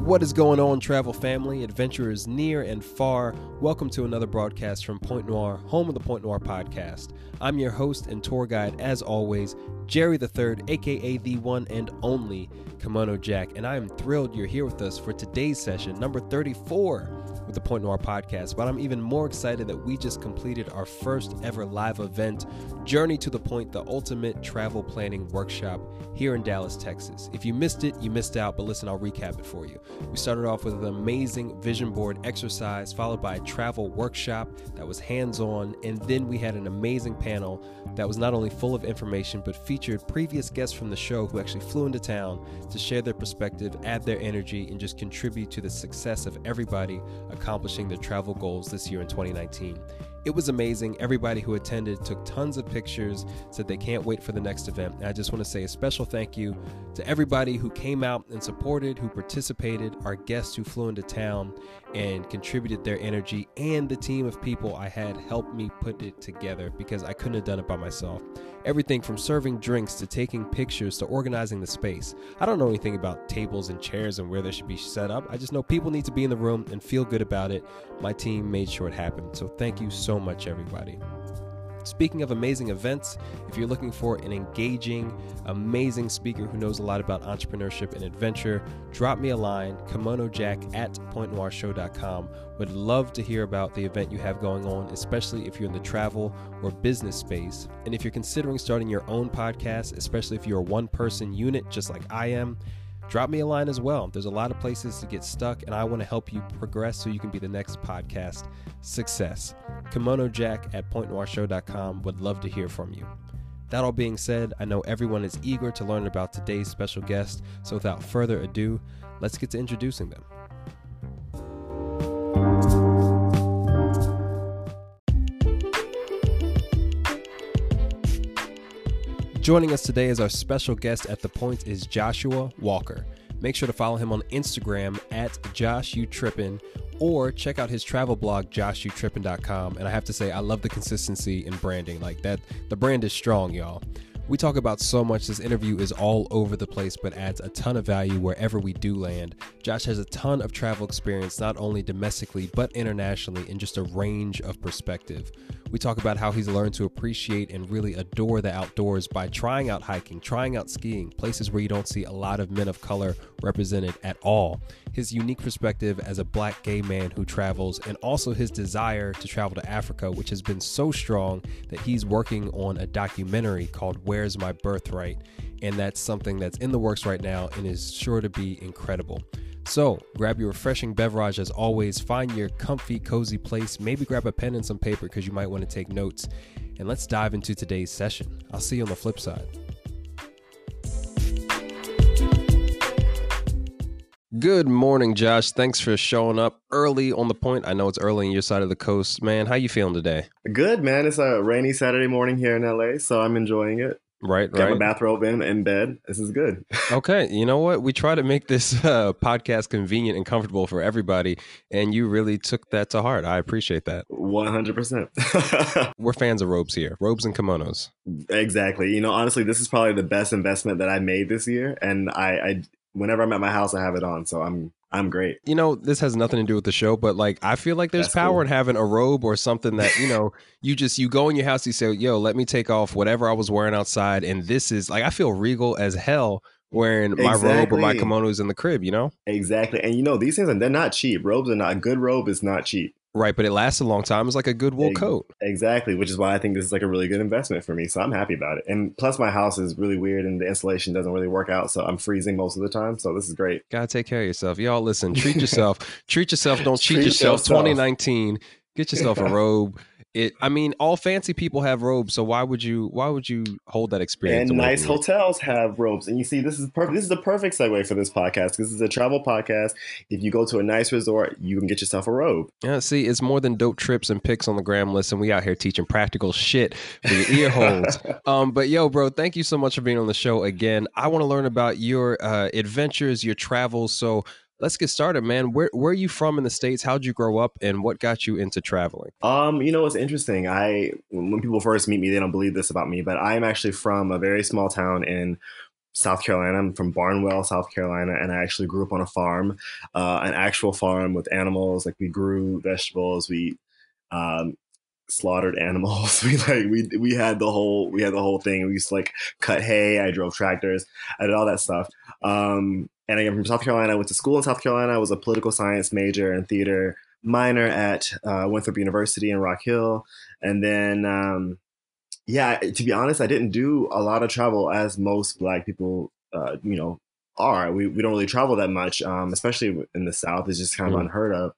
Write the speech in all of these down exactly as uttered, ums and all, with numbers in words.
What is going on, travel family, adventurers near and far? Welcome to another broadcast from Point Noir, home of the Point Noir podcast. I'm your host and tour guide, as always, Jerry the Third, aka the one and only Kimono Jack, and I am thrilled you're here with us for today's session, number thirty-four with the Point Noir podcast. But I'm even more excited that we just completed our first ever live event, Journey to the Point, the ultimate travel planning workshop here in Dallas, Texas. If you missed it, you missed out, but listen, I'll recap it for you. We started off with an amazing vision board exercise, followed by a travel workshop that was hands-on, and then we had an amazing panel that was not only full of information, but featured previous guests from the show who actually flew into town to share their perspective, add their energy, and just contribute to the success of everybody accomplishing their travel goals this year in twenty nineteen. It was amazing. Everybody who attended took tons of pictures, said they can't wait for the next event. And I just want to say a special thank you to everybody who came out and supported, who participated, our guests who flew into town and contributed their energy, and the team of people I had help me put it together because I couldn't have done it by myself. Everything from serving drinks to taking pictures to organizing the space. I don't know anything about tables and chairs and where they should be set up. I just know people need to be in the room and feel good about it. My team made sure it happened. So thank you so much, everybody. Speaking of amazing events, if you're looking for an engaging, amazing speaker who knows a lot about entrepreneurship and adventure, drop me a line, kimonojack at point noir show dot com. Would love to hear about the event you have going on, especially if you're in the travel or business space. And if you're considering starting your own podcast, especially if you're a one-person unit just like I am, drop me a line as well. There's a lot of places to get stuck, and I want to help you progress so you can be the next podcast success. Kimonojack at point noir show dot com. Would love to hear from you. That all being said, I know everyone is eager to learn about today's special guest, so without further ado, let's get to introducing them. Joining us today as our special guest at The Point is Joshua Walker. Make sure to follow him on Instagram at Josh U Trippin, or check out his travel blog, josh u trippin dot com. And I have to say, I love the consistency in branding. Like that, the brand is strong, y'all. We talk about so much. This interview is all over the place, but adds a ton of value wherever we do land. Josh has a ton of travel experience, not only domestically, but internationally, in just a range of perspective. We talk about how he's learned to appreciate and really adore the outdoors by trying out hiking, trying out skiing, places where you don't see a lot of men of color represented at all. His unique perspective as a black gay man who travels, and also his desire to travel to Africa, which has been so strong that he's working on a documentary called Where's My Birthright? And that's something that's in the works right now and is sure to be incredible. So grab your refreshing beverage as always, find your comfy, cozy place, maybe grab a pen and some paper because you might want to take notes, and let's dive into today's session. I'll see you on the flip side. Good morning, Josh. Thanks for showing up early on the Point. I know it's early on your side of the coast, man. How you feeling today? Good, man. It's a rainy Saturday morning here in L A, so I'm enjoying it. Right, Got right. my bathrobe in, in bed. This is good. Okay. You know what? We try to make this uh, podcast convenient and comfortable for everybody, and you really took that to heart. I appreciate that. one hundred percent. We're fans of robes here. Robes and kimonos. Exactly. You know, honestly, this is probably the best investment that I made this year, and I, I whenever I'm at my house, I have it on, so I'm I'm great. You know, this has nothing to do with the show, but like, I feel like there's That's power cool. in having a robe or something that, you know, you just, you go in your house, you say, yo, let me take off whatever I was wearing outside. And this is like, I feel regal as hell wearing my Exactly. robe or my kimonos in the crib, you know? Exactly. And you know, these things, and they're not cheap. Robes are not, a good robe is not cheap. Right. But it lasts a long time. It's like a good wool Ex- coat. Exactly. Which is why I think this is like a really good investment for me. So I'm happy about it. And plus my house is really weird and the insulation doesn't really work out. So I'm freezing most of the time. So this is great. Gotta take care of yourself. Y'all listen, treat yourself. Treat yourself. Don't cheat Treat yourself. yourself. twenty nineteen. Get yourself a robe. It, I mean, all fancy people have robes, so why would you? Why would you hold that experience? And away nice from you? hotels have robes. And you see, this is perfect. This is the perfect segue for this podcast. This is a travel podcast. If you go to a nice resort, you can get yourself a robe. Yeah, see, it's more than dope trips and pics on the gram list, and we out here teaching practical shit for your ear holes. um, but yo, bro, thank you so much for being on the show again. I want to learn about your uh, adventures, your travels. So let's get started, man. Where where are you from in the States? How'd you grow up, and what got you into traveling? Um, you know, it's interesting. I when people first meet me, they don't believe this about me, but I'm actually from a very small town in South Carolina. I'm from Barnwell, South Carolina, and I actually grew up on a farm, uh, an actual farm with animals. Like we grew vegetables, we um, slaughtered animals. We like we we had the whole we had the whole thing. We used to like cut hay. I drove tractors. I did all that stuff. Um, and I am from South Carolina. I went to school in South Carolina. I was a political science major and theater minor at uh, Winthrop University in Rock Hill, and then. Um, yeah, to be honest, I didn't do a lot of travel as most Black people, uh, you know, are. We we don't really travel that much, um, especially in the South. It's just kind of Mm. unheard of.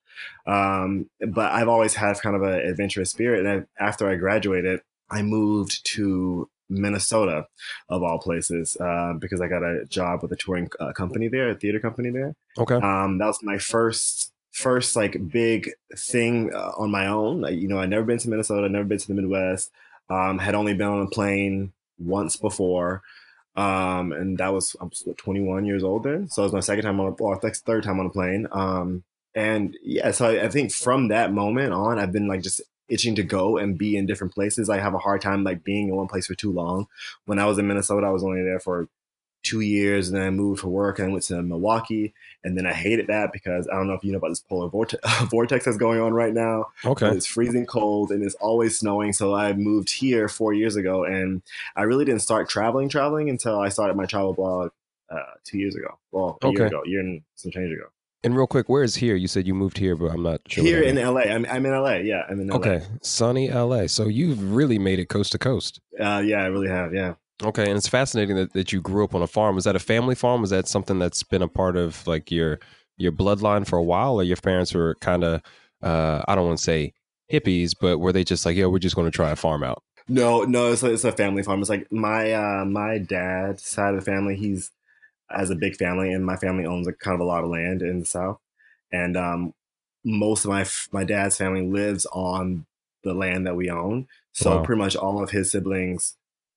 Um, but I've always had kind of an adventurous spirit, and I, after I graduated, I moved to Minnesota, of all places, uh, because I got a job with a touring uh, company there, a theater company there. Okay. Um, that was my first first like big thing uh, on my own. Like, you know, I'd never been to Minnesota, never been to the Midwest. Um, had only been on a plane once before, um, and that was I was what, twenty-one years old then. So it was my second time on, a, or third time on a plane. Um, and yeah, so I, I think from that moment on, I've been like just itching to go and be in different places. I have a hard time like being in one place for too long. When I was in Minnesota, I was only there for two years, and then I moved for work and I went to Milwaukee, and then I hated that because I don't know if you know about this polar vortex, vortex that's going on right now, but Okay. it's freezing cold and it's always snowing. So I moved here four years ago, and I really didn't start traveling, traveling until I started my travel blog uh, two years ago. Well, a year Okay. ago, a year and some change ago. And real quick, where is here? You said you moved here, but I'm not sure what Here that in means. L A, I'm, I'm in L A. Yeah, I'm in L A. Okay. Sunny L A. So you've really made it coast to coast. Uh, yeah, I really have. Yeah. Okay. And it's fascinating that, that you grew up on a farm. Was that a family farm? Was that something that's been a part of like your your bloodline for a while, or your parents were kind of uh, I don't want to say hippies, but were they just like, yeah, we're just going to try a farm out? No, no, it's a, it's a family farm. It's like my uh, my dad's side of the family. He's has a big family, and my family owns a kind of a lot of land in the South. And um, most of my my dad's family lives on the land that we own. So Wow. pretty much all of his siblings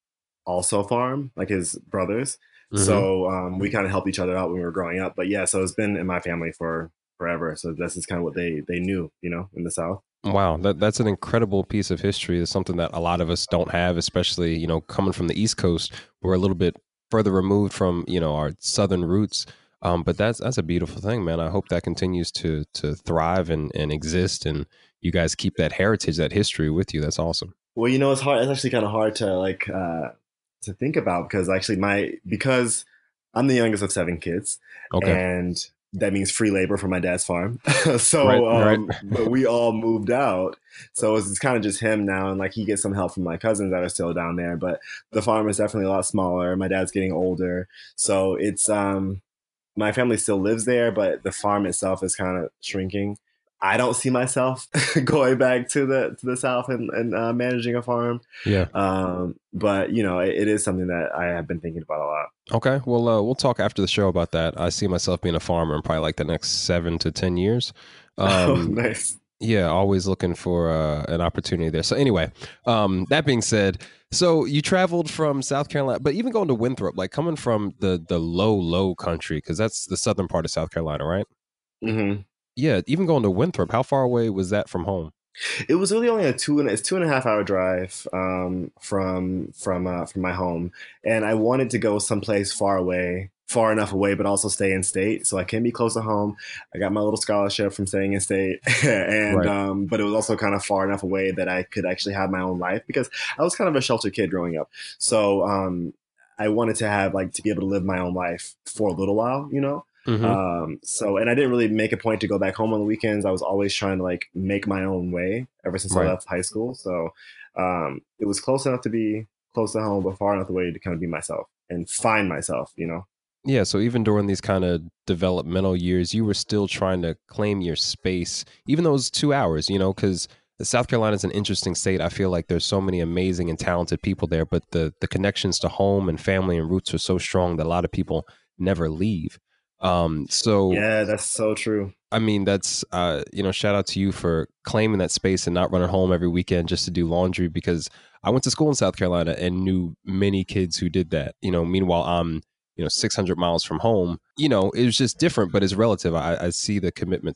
also farm, like his brothers. Hmm. So um, we kind of helped each other out when we were growing up. But yeah, so it's been in my family for forever. So this is kind of what they they knew, you know, in the South. Wow, that that's an incredible piece of history. It's something that a lot of us don't have, especially, you know, coming from the East Coast. We're a little bit further removed from, you know, our southern roots. Um, but that's that's a beautiful thing, man. I hope that continues to to thrive and, and exist, and you guys keep that heritage, that history with you. That's awesome. Well, you know, it's hard. It's actually kind of hard to like uh, to think about because actually my because I'm the youngest of seven kids, Okay. and that means free labor for my dad's farm. Right, so, right. um, but we all moved out, so it's, it's kind of just him now, and like he gets some help from my cousins that are still down there. But the farm is definitely a lot smaller. My dad's getting older, so it's um my family still lives there, but the farm itself is kind of shrinking. I don't see myself going back to the to the south and, and uh, managing a farm, Yeah. um, but you know, it, it is something that I have been thinking about a lot. Okay. Well, uh, we'll talk after the show about that. I see myself being a farmer in probably like the next seven to ten years. Oh, Um, nice. Yeah, always looking for uh, an opportunity there. So anyway, um, that being said, so you traveled from South Carolina, but even going to Winthrop, like coming from the the low low country, because that's the southern part of South Carolina, right? Hmm. Yeah, even going to Winthrop, how far away was that from home? It was really only a two and it's two and a half hour drive um, from from uh, from my home, and I wanted to go someplace far away, far enough away, but also stay in state, so I can be close to home. I got my little scholarship from staying in state, and Right. um, but it was also kind of far enough away that I could actually have my own life because I was kind of a sheltered kid growing up. So um, I wanted to have like to be able to live my own life for a little while, you know. Mm-hmm. Um, so, and I didn't really make a point to go back home on the weekends. I was always trying to like make my own way ever since I Right. left high school. So, um, it was close enough to be close to home, but far enough away to kind of be myself and find myself, you know? Yeah, so even during these kind of developmental years, you were still trying to claim your space, even though it was two hours, you know, because South Carolina is an interesting state. I feel like there's so many amazing and talented people there, but the the connections to home and family and roots are so strong that a lot of people never leave. Um, so Yeah, that's so true. I mean, that's uh, you know, shout out to you for claiming that space and not running home every weekend just to do laundry. Because I went to school in South Carolina and knew many kids who did that. You know, meanwhile, I'm you know six hundred miles from home. You know, it was just different, but it's relative. I, I see the commitment to that.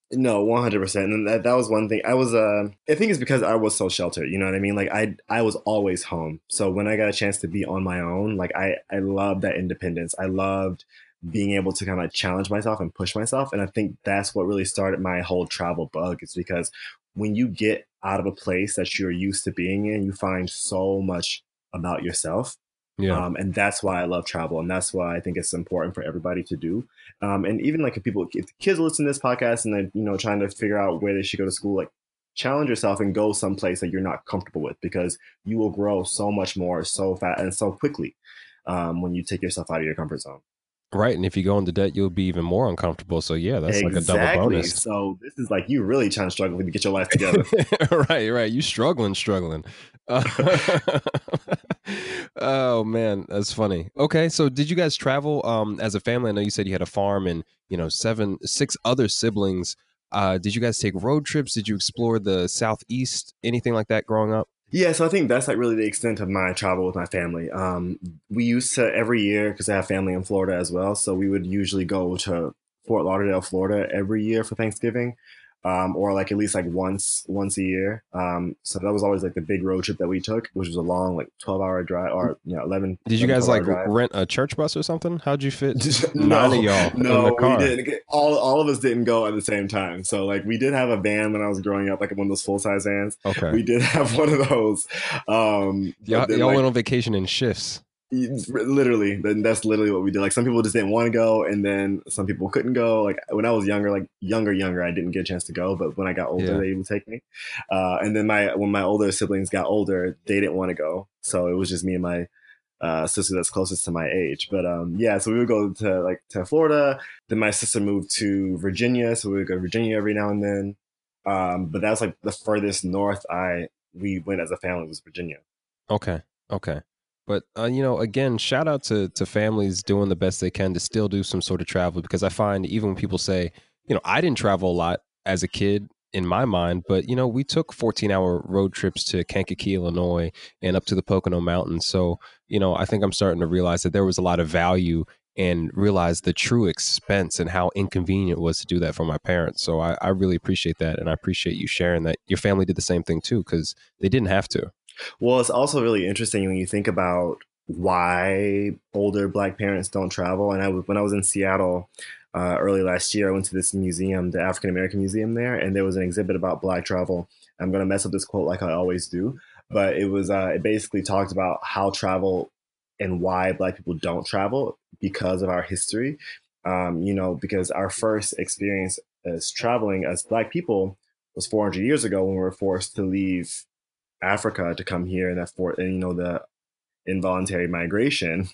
No, one hundred percent. And that, that was one thing. I was, uh, I think it's because I was so sheltered. You know what I mean? Like I, I was always home. So when I got a chance to be on my own, like I, I loved that independence. I loved being able to kind of challenge myself and push myself. And I think that's what really started my whole travel bug is because when you get out of a place that you're used to being in, you find so much about yourself. Yeah. Um, and that's why I love travel, and that's why I think it's important for everybody to do. Um, and even like if people, if kids listen to this podcast and they're you know trying to figure out where they should go to school, like challenge yourself and go someplace that you're not comfortable with, because you will grow so much more, so fast and so quickly um, when you take yourself out of your comfort zone. Right. And if you go into debt, you'll be even more uncomfortable. So yeah, that's like a double Exactly. bonus. So this is like you really trying to struggle to get your life together. Right, right. You struggling, struggling. Uh, oh man, that's funny. Okay, so did you guys travel um as a family? I know you said you had a farm and you know seven, six other siblings. Uh, did you guys take road trips? Did you explore the southeast? Anything like that growing up? Yeah, so I think that's like really the extent of my travel with my family. Um, we used to every year because I have family in Florida as well, so we would usually go to Fort Lauderdale, Florida, every year for Thanksgiving, um, or like at least like once once a year. Um, so that was always like the big road trip that we took, which was a long like twelve hour drive or you know eleven. Did you eleven, guys twelve hour like drive. rent a church bus or something? How'd you fit nine of No, y'all in the no, we car? didn't. Get- All all of us didn't go at the same time. So like we did have a van when I was growing up, like one of those full size vans. Okay. We did have one of those. Um, Y'all, but then y'all like went on vacation in shifts. literally, then that's literally what we did. Like some people just didn't want to go, and then some people couldn't go. Like when I was younger, like younger, younger, I didn't get a chance to go. But when I got older, Yeah. they would take me. Uh, and then my when my older siblings got older, they didn't want to go, so it was just me and my uh, sister that's closest to my age. But um, yeah, so we would go to like to Florida. Then my sister moved to Virginia, so we would go to Virginia every now and then. Um, but that's like the furthest north I we went as a family was Virginia. Okay. Okay. But uh, you know, again, shout out to to families doing the best they can to still do some sort of travel, because I find even when people say, you know, I didn't travel a lot as a kid in my mind, but you know, we took fourteen hour road trips to Kankakee, Illinois and up to the Pocono Mountains. So, you know, I think I'm starting to realize that there was a lot of value and realize the true expense and how inconvenient it was to do that for my parents. So I, I really appreciate that. And I appreciate you sharing that your family did the same thing too, because they didn't have to. Well, it's also really interesting when you think about why older Black parents don't travel. And I was when I was in Seattle uh, early last year, I went to this museum, the African American Museum there, and there was an exhibit about Black travel. I'm going to mess up this quote like I always do, but it was uh, it basically talked about how travel and why Black people don't travel because of our history. Um, you know, because our first experience as traveling as Black people was four hundred years ago when we were forced to leave Africa to come here, and that for and you know the involuntary migration,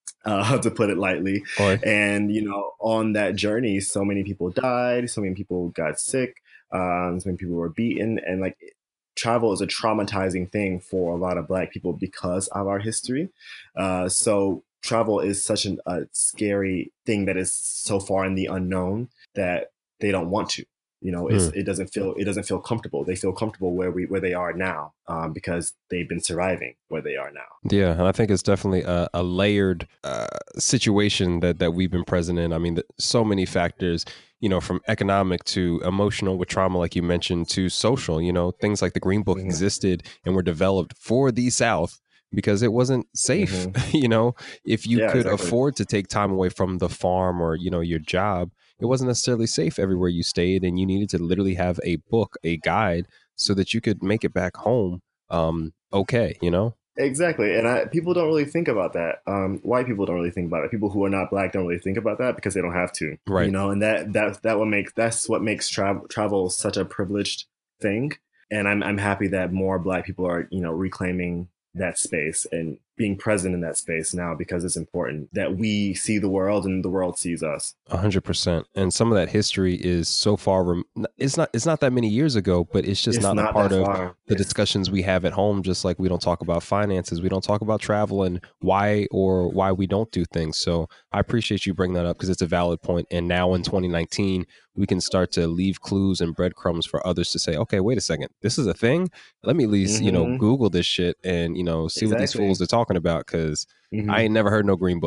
uh, to put it lightly. Or And you know, on that journey, so many people died, so many people got sick, um, so many people were beaten, and like travel is a traumatizing thing for a lot of Black people because of our history. Uh, so travel is such an, a scary thing that is so far in the unknown that they don't want to. You know, it's, Hmm. it doesn't feel it doesn't feel comfortable. They feel comfortable where we where they are now, um, because they've been surviving where they are now. Yeah, and I think it's definitely a, a layered uh, situation that that we've been present in. I mean, the, so many factors, you know, from economic to emotional with trauma, like you mentioned, to social. You know, things like the Green Book Mhm. existed and were developed for the South because it wasn't safe. You know, if you Yeah, could exactly. afford to take time away from the farm or you know your job, it wasn't necessarily safe everywhere you stayed, and you needed to literally have a book, a guide, so that you could make it back home. Um, okay, you know. Exactly, and I, people don't really think about that. Um, white people don't really think about it. People who are not Black don't really think about that because they don't have to, you Right. know. And that that that what makes that's what makes travel travel such a privileged thing. And I'm I'm happy that more Black people are you know reclaiming that space and being present in that space now, because it's important that we see the world and the world sees us. A hundred percent. And some of that history is so far. Rem- it's not. It's not that many years ago, but it's just It's not a not part that of far. the It's discussions we have at home. Just like we don't talk about finances, we don't talk about travel and why or why we don't do things. So I appreciate you bringing that up because it's a valid point. And now in twenty nineteen, we can start to leave clues and breadcrumbs for others to say, okay, wait a second, this is a thing. Let me at least you know hmm Google this shit and you know see what these exactly. fools are talking about because I hmm ain't never heard no Green Book.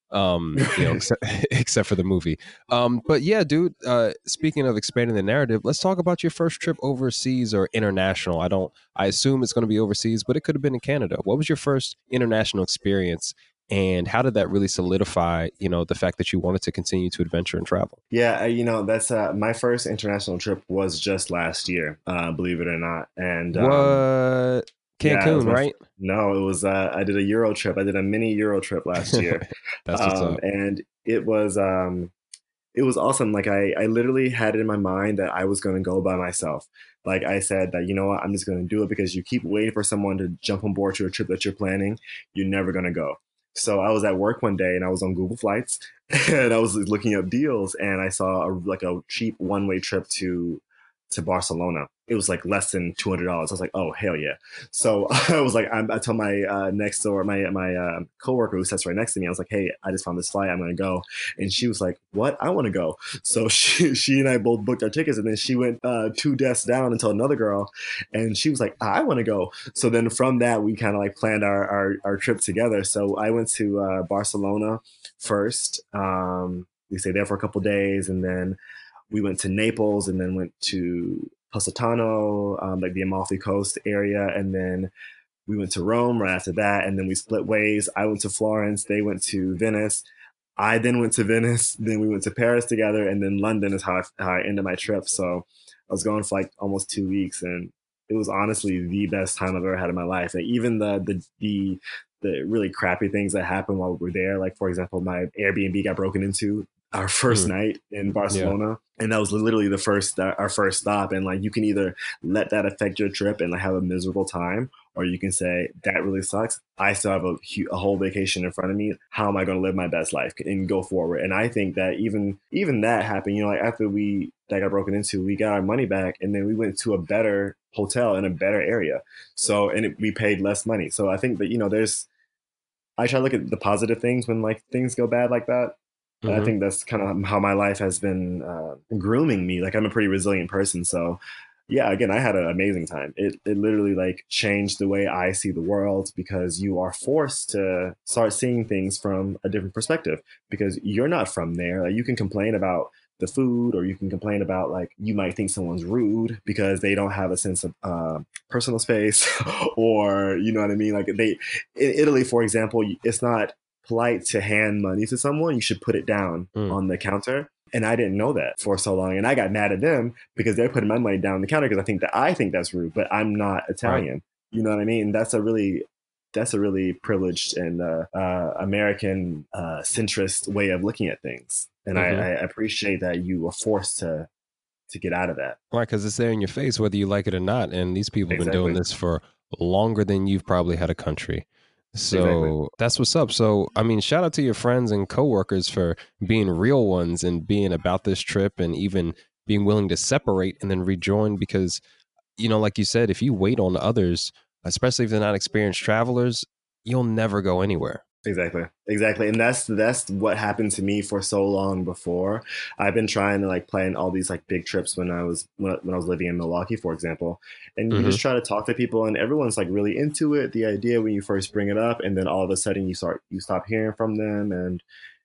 Um, you know, except, except for the movie. Um, but yeah, dude. Uh, speaking of expanding the narrative, let's talk about your first trip overseas or international. I don't. I assume it's going to be overseas, but it could have been in Canada. What was your first international experience, and how did that really solidify, you know, the fact that you wanted to continue to adventure and travel? Yeah, uh, you know, that's uh, my first international trip was just last year, uh, believe it or not. And um, What? yeah, it was Cancun, my f- right? no, it was uh, I did a Euro trip. I did a mini Euro trip last year, That's what's um, up. and it was um, it was awesome. Like I, I literally had it in my mind that I was going to go by myself. Like I said that, you know what, I'm just going to do it because you keep waiting for someone to jump on board to a trip that you're planning. You're never going to go. So I was at work one day and I was on Google Flights and I was looking up deals and I saw a, like a cheap one way trip to to Barcelona. It was like less than two hundred dollars. I was like, oh hell yeah! So I was like, I'm, I told my uh, next door, my my uh, coworker who sits right next to me, I was like, hey, I just found this flight. I'm gonna go. And she was like, what? I want to go. So she she and I both booked our tickets, and then she went uh, two desks down and told another girl, and she was like, I want to go. So then from that, we kind of like planned our, our our trip together. So I went to uh, Barcelona first. Um, we stayed there for a couple days, and then we went to Naples, and then went to Positano, um, like the Amalfi Coast area, and then we went to Rome right after that, and then we split ways. I went to Florence, they went to Venice. I then went to Venice, then we went to Paris together, and then London is how I, how I ended my trip. So I was gone for like almost two weeks, and it was honestly the best time I've ever had in my life. Like even the the the the really crappy things that happened while we were there, like for example, my Airbnb got broken into our first Mm, night in yeah. Barcelona, and that was literally the first uh, our first stop. And like you can either let that affect your trip and like have a miserable time, or you can say that really sucks. I still have a, a whole vacation in front of me. How am I going to live my best life and go forward? And I think that even even that happened. You know, like after we that got broken into, we got our money back, and then we went to a better hotel in a better area. So and it, we paid less money. So I think that you know, there's I try to look at the positive things when like things go bad like that. And I Hmm. think that's kind of how my life has been uh, grooming me. Like I'm a pretty resilient person, so yeah. Again, I had an amazing time. It it literally like changed the way I see the world because you are forced to start seeing things from a different perspective because you're not from there. Like, you can complain about the food, or you can complain about like you might think someone's rude because they don't have a sense of uh, personal space, or you know what I mean. Like they in Italy, for example, it's not polite to hand money to someone. You should put it down Mm, on the counter. And I didn't know that for so long. And I got mad at them because they're putting my money down on the counter because I think that I think that's rude, but I'm not right. Italian. You know what I mean? That's a really that's a really privileged and uh, uh, American uh, centrist way of looking at things. And I, Hmm. I appreciate that you were forced to to get out of that. Right, because it's there in your face, whether you like it or not. And these people have been doing Exactly. this for longer than you've probably had a country. Exactly. So that's what's up. So, I mean, shout out to your friends and coworkers for being real ones and being about this trip and even being willing to separate and then rejoin. Because, you know, like you said, if you wait on others, especially if they're not experienced travelers, you'll never go anywhere. Exactly. Exactly. And that's that's what happened to me for so long before. I've been trying to like plan all these like big trips when I was when, when I was living in Milwaukee, for example. And you Hmm. just try to talk to people and everyone's like really into it, the idea when you first bring it up, and then all of a sudden you start you stop hearing from them, and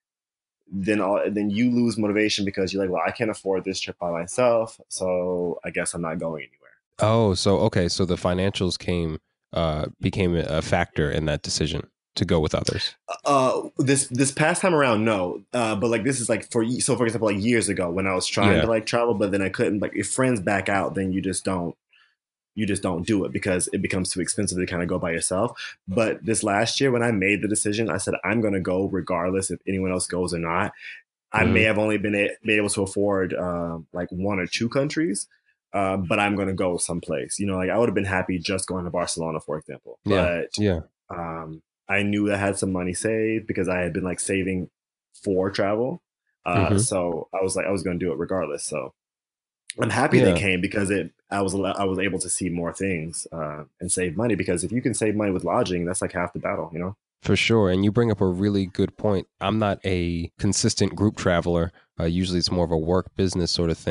then all then you lose motivation because you're like, well, I can't afford this trip by myself, so I guess I'm not going anywhere. Oh, so okay, so the financials came uh became a factor in that decision to go with others. Uh, this this past time around, no. Uh, but like this is like for so for example, like years ago when I was trying to Yeah. like travel, but then I couldn't. Like if friends back out, then you just don't you just don't do it because it becomes too expensive to kind of go by yourself. But this last year when I made the decision, I said I'm going to go regardless if anyone else goes or not. I may Hmm. have only been, a, been able to afford uh, like one or two countries, uh, but I'm going to go someplace. You know, like I would have been happy just going to Barcelona, for example. Yeah. But Yeah. um, I knew I had some money saved because I had been like saving for travel. Uh, Hmm. so I was like, I was going to do it regardless. So I'm happy they Yeah. came because it, I was, I was able to see more things uh, and save money because if you can save money with lodging, that's like half the battle, you know? For sure. And you bring up a really good point. I'm not a consistent group traveler. Uh, usually it's more of a work business sort of thing.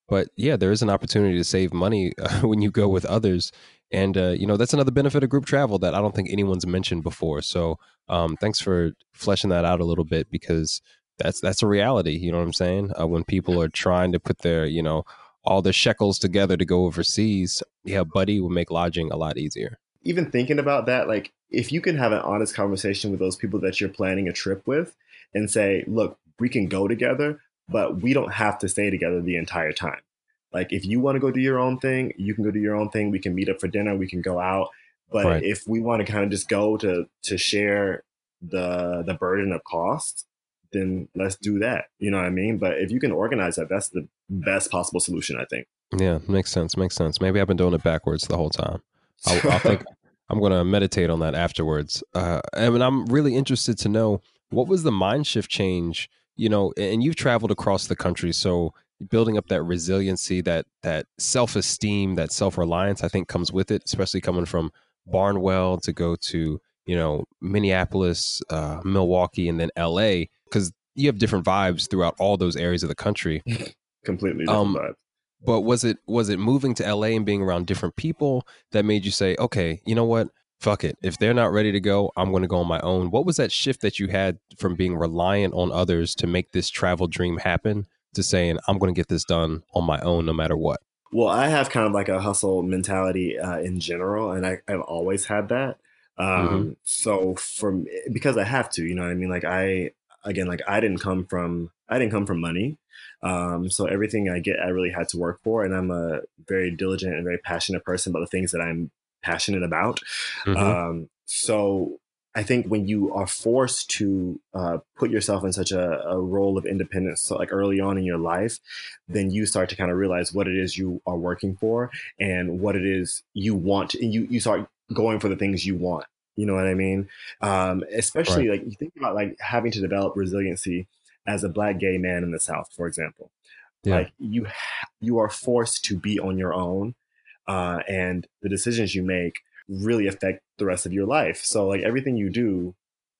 But yeah, there is an opportunity to save money uh, when you go with others. And, uh, you know, that's another benefit of group travel that I don't think anyone's mentioned before. So um, thanks for fleshing that out a little bit, because that's that's a reality. You know what I'm saying? Uh, when people are trying to put their, you know, all their shekels together to go overseas, yeah, buddy will make lodging a lot easier. Even thinking about that, like if you can have an honest conversation with those people that you're planning a trip with and say, look, we can go together, but we don't have to stay together the entire time. Like if you want to go do your own thing, you can go do your own thing. We can meet up for dinner. We can go out. But Right. if we want to kind of just go to to share the the burden of cost, then let's do that. You know what I mean? But if you can organize that, that's the best possible solution, I think. Yeah, makes sense. Makes sense. Maybe I've been doing it backwards the whole time. I'll, I'll think I'm going to meditate on that afterwards. Uh, and I'm really interested to know, what was the mind shift change, you know, and you've traveled across the country. So building up that resiliency, that, that self-esteem, that self-reliance, I think comes with it, especially coming from Barnwell to go to, you know, Minneapolis, uh, Milwaukee, and then L A, because you have different vibes throughout all those areas of the country. Completely different Um, vibe. but was it was it moving to L A and being around different people that made you say, okay, you know what? Fuck it. If they're not ready to go, I'm going to go on my own. What was that shift that you had from being reliant on others to make this travel dream happen to saying, I'm going to get this done on my own no matter what? Well, I have kind of like a hustle mentality uh, in general, and I, I've always had that. Mm-hmm. Um, so from because I have to, you know what I mean? Like I again, like I didn't come from I didn't come from money. Um, so everything I get, I really had to work for, and I'm a very diligent and very passionate person about the things that I'm passionate about. Mm-hmm. Um, so I think when you are forced to uh, put yourself in such a, a role of independence, so like early on in your life, then you start to kind of realize what it is you are working for and what it is you want, and you you start going for the things you want. You know what I mean? Um, Right. especially like you think about like having to develop resiliency as a black gay man in the South, for example. Yeah. Like you ha- you are forced to be on your own, uh, and the decisions you make really affect the rest of your life. So like everything you do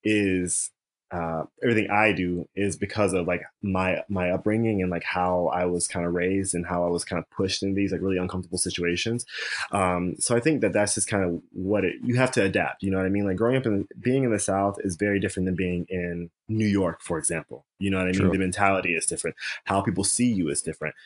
is uh, everything I do is because of like my my upbringing and like how I was kind of raised and how I was kind of pushed in these like really uncomfortable situations. Um, so I think that that's just kind of what it you have to adapt. You know what I mean? Like growing up in being in the South is very different than being in New York, for example. You know what I mean? True. The mentality is different. How people see you is different.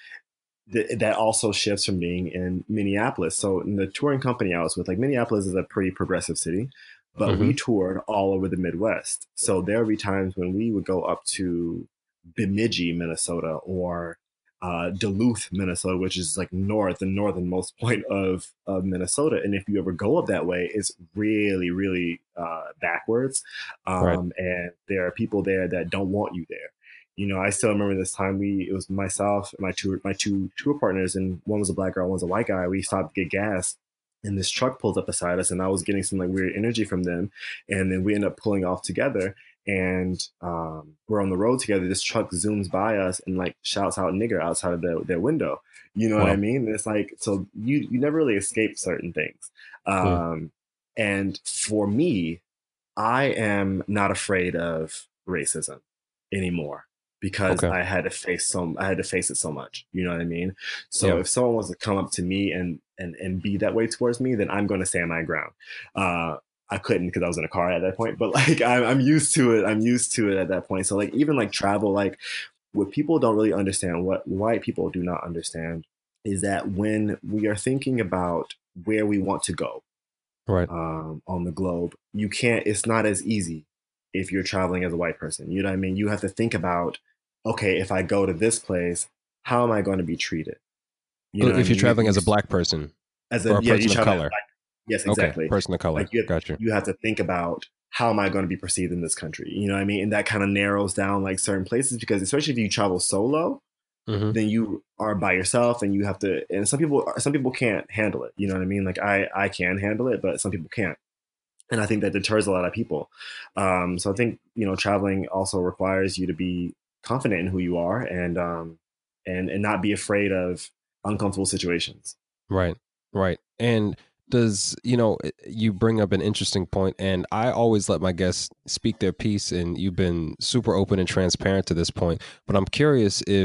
Th- that also shifts from being in Minneapolis. So in the touring company I was with, like Minneapolis is a pretty progressive city, but Mm-hmm. we toured all over the Midwest. So there would be times when we would go up to Bemidji, Minnesota, or uh, Duluth, Minnesota, which is like north, the northernmost point of, of Minnesota. And if you ever go up that way, it's really, really uh, backwards. Right. Um, and there are people there that don't want you there. You know, I still remember this time we it was myself and my two my two tour partners, and one was a black girl, one was a white guy. We stopped to get gas, and this truck pulls up beside us, and I was getting some like weird energy from them, and then we end up pulling off together, and um, we're on the road together. This truck zooms by us and like shouts out "nigger" outside of their, their window. You know what I Wow. mean? It's like so you you never really escape certain things, Mm. um, and for me, I am not afraid of racism anymore because Okay. I had to face some I had to face it so much. You know what I mean? So Yeah. if someone was to come up to me and and and be that way towards me, then I'm going to stand my ground. Uh, I couldn't because I was in a car at that point, but like I'm, I'm used to it. I'm used to it at that point. So like even like travel, like what people don't really understand, what white people do not understand, is that when we are thinking about where we want to go, Right. um, on the globe, you can't, it's not as easy if you're traveling as a white person. You know what I mean? You have to think about, okay, if I go to this place, how am I going to be treated? You Uh, know what I If you're mean? You, traveling you as a black person as a, or a yeah, you person of travel as color. black. Yes, Okay. exactly. Person of Like color. you have, Got you. you have to think about how am I going to be perceived in this country? You know what I mean? And that kind of narrows down like certain places because especially if you travel solo, Mm-hmm. then you are by yourself and you have to, and some people, some people can't handle it. You know what I mean? Like I, I can handle it, but some people can't, and I think that deters a lot of people. Um, so I think you know traveling also requires you to be confident in who you are and um, and and not be afraid of uncomfortable situations. Right, right. And does, you know, eh, you bring up an interesting point, and I always let my guests speak their piece, and you've been super open and transparent to this point. But I'm curious if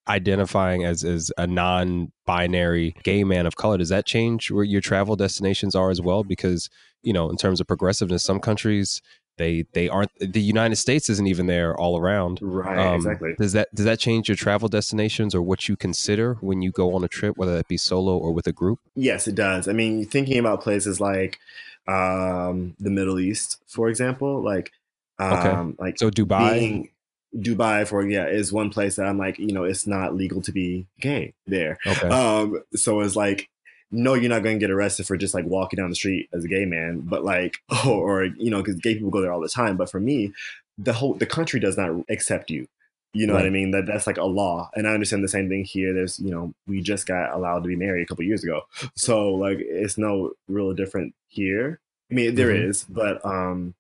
identifying as as a non-binary gay man of color, does that change where your travel destinations are as well? Because, you know, in terms of progressiveness, some countries they they aren't, the United States isn't even there all around. Right, Um, exactly. does that does that change your travel destinations or what you consider when you go on a trip, whether that be solo or with a group? Yes, it does. I mean, thinking about places like um, the Middle East, for example, like Okay. um, like So Dubai. being Dubai, for yeah, is one place that I'm like, you know, it's not legal to be gay there. Okay. Um, so it's like, no, you're not going to get arrested for just like walking down the street as a gay man, but like, or, or you know, because gay people go there all the time. But for me, the whole the country does not accept you. You know what I Right. mean? That that's like a law, and I understand the same thing here. There's, you know, we just got allowed to be married a couple years ago, so like it's no real different here. I mean, there Hmm. is, but um,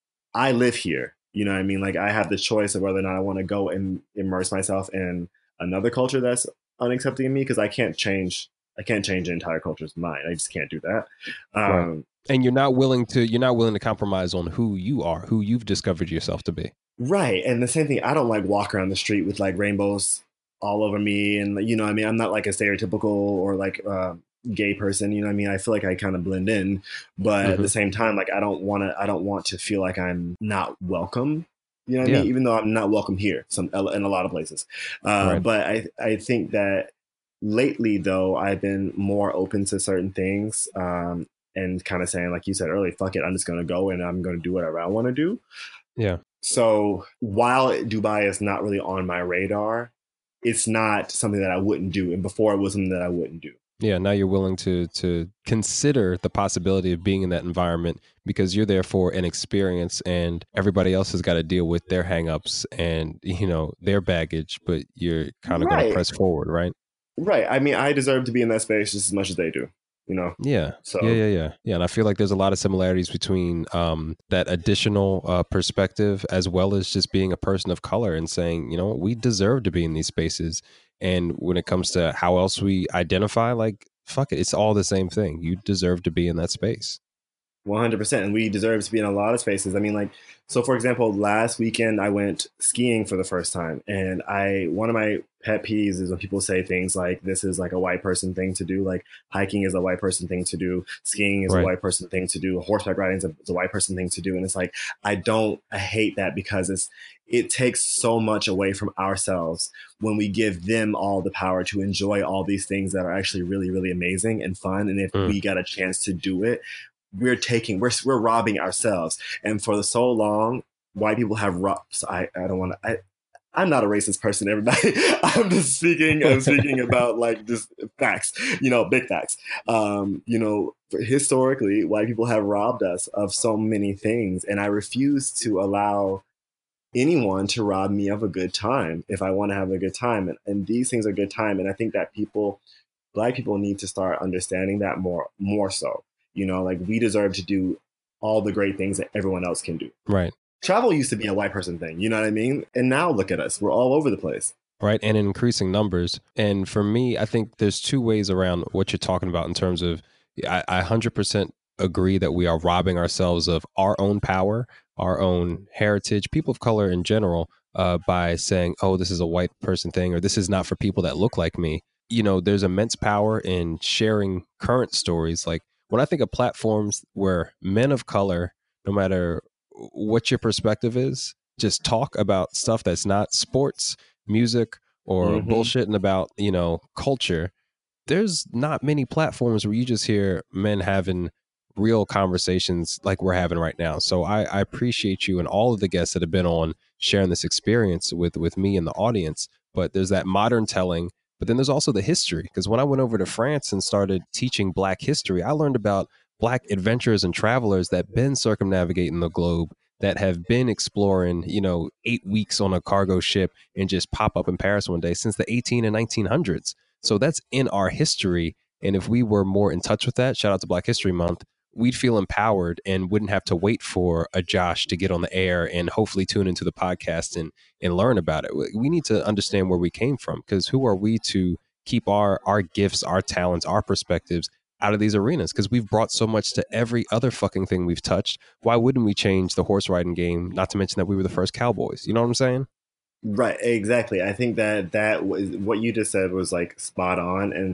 I live here. You know what I mean? Like I have the choice of whether or not I want to go and immerse myself in another culture that's unaccepting of me because I can't change. I can't change the entire culture's mind. I just can't do that. Right. Um, And you're not willing to you're not willing to compromise on who you are, who you've discovered yourself to be. Right. And the same thing, I don't like walk around the street with like rainbows all over me. And, you know, what I mean, I'm not like a stereotypical or like uh, gay person. You know what I mean? I feel like I kind of blend in. But at Hmm. the same time, like, I don't want to, I don't want to feel like I'm not welcome. You know what I Yeah. mean? Even though I'm not welcome here some in a lot of places. Uh, Right. but I, I think that lately, though, I've been more open to certain things um, and kind of saying, like you said earlier, fuck it, I'm just going to go and I'm going to do whatever I want to do. Yeah. So while Dubai is not really on my radar, it's not something that I wouldn't do. And before it was something that I wouldn't do. Yeah. Now you're willing to to consider the possibility of being in that environment because you're there for an experience and everybody else has got to deal with their hangups and, you know, their baggage, but you're kind of going to Right. press forward, right? Right. I mean, I deserve to be in that space just as much as they do, you know? Yeah. Yeah, So yeah, yeah. Yeah. And I feel like there's a lot of similarities between um, that additional uh, perspective as well as just being a person of color and saying, you know, we deserve to be in these spaces. And when it comes to how else we identify, like, fuck it, it's all the same thing. You deserve to be in that space. one hundred percent. And we deserve to be in a lot of spaces. I mean, like, so for example, last weekend I went skiing for the first time. And I, one of my pet peeves is when people say things like, this is like a white person thing to do. Like, hiking is a white person thing to do. Skiing is a Right. white person thing to do. Horseback riding is a, is a white person thing to do. And it's like, I don't, I hate that because it's, it takes so much away from ourselves when we give them all the power to enjoy all these things that are actually really, really amazing and fun. And if Mm. we got a chance to do it, we're taking we're we're robbing ourselves. And for so long, white people have robbed. So I I don't want to. I I'm not a racist person, everybody. I'm just speaking. I'm speaking about like just facts, you know, big facts. Um, you know, historically, white people have robbed us of so many things, and I refuse to allow anyone to rob me of a good time if I want to have a good time. And, and these things are good time, and I think that people black people need to start understanding that more more so. You know, like we deserve to do all the great things that everyone else can do. Right. Travel used to be a white person thing, you know what I mean? And now look at us. We're all over the place. Right. And in increasing numbers. And for me, I think there's two ways around what you're talking about in terms of, I, I one hundred percent agree that we are robbing ourselves of our own power, our own heritage, people of color in general, uh, by saying, oh, this is a white person thing, or this is not for people that look like me. You know, there's immense power in sharing current stories. Like when I think of platforms where men of color, no matter what your perspective is, just talk about stuff that's not sports, music, or Mm-hmm. bullshitting about, you know, culture, there's not many platforms where you just hear men having real conversations like we're having right now. So I, I appreciate you and all of the guests that have been on sharing this experience with with me and the audience. But there's that modern telling, but then there's also the history. Because when I went over to France and started teaching Black history, I learned about Black adventurers and travelers that been circumnavigating the globe, that have been exploring, you know, eight weeks on a cargo ship and just pop up in Paris one day since the eighteen and nineteen hundreds. So that's in our history. And if we were more in touch with that, shout out to Black History Month, we'd feel empowered and wouldn't have to wait for a Josh to get on the air and hopefully tune into the podcast and and learn about it. We need to understand where we came from, because who are we to keep our our gifts, our talents, our perspectives out of these arenas? Because we've brought so much to every other fucking thing we've touched. Why wouldn't we change the horse riding game? Not to mention that we were the first cowboys. You know what I'm saying? Right, exactly. I think that that was what you just said was like spot on, and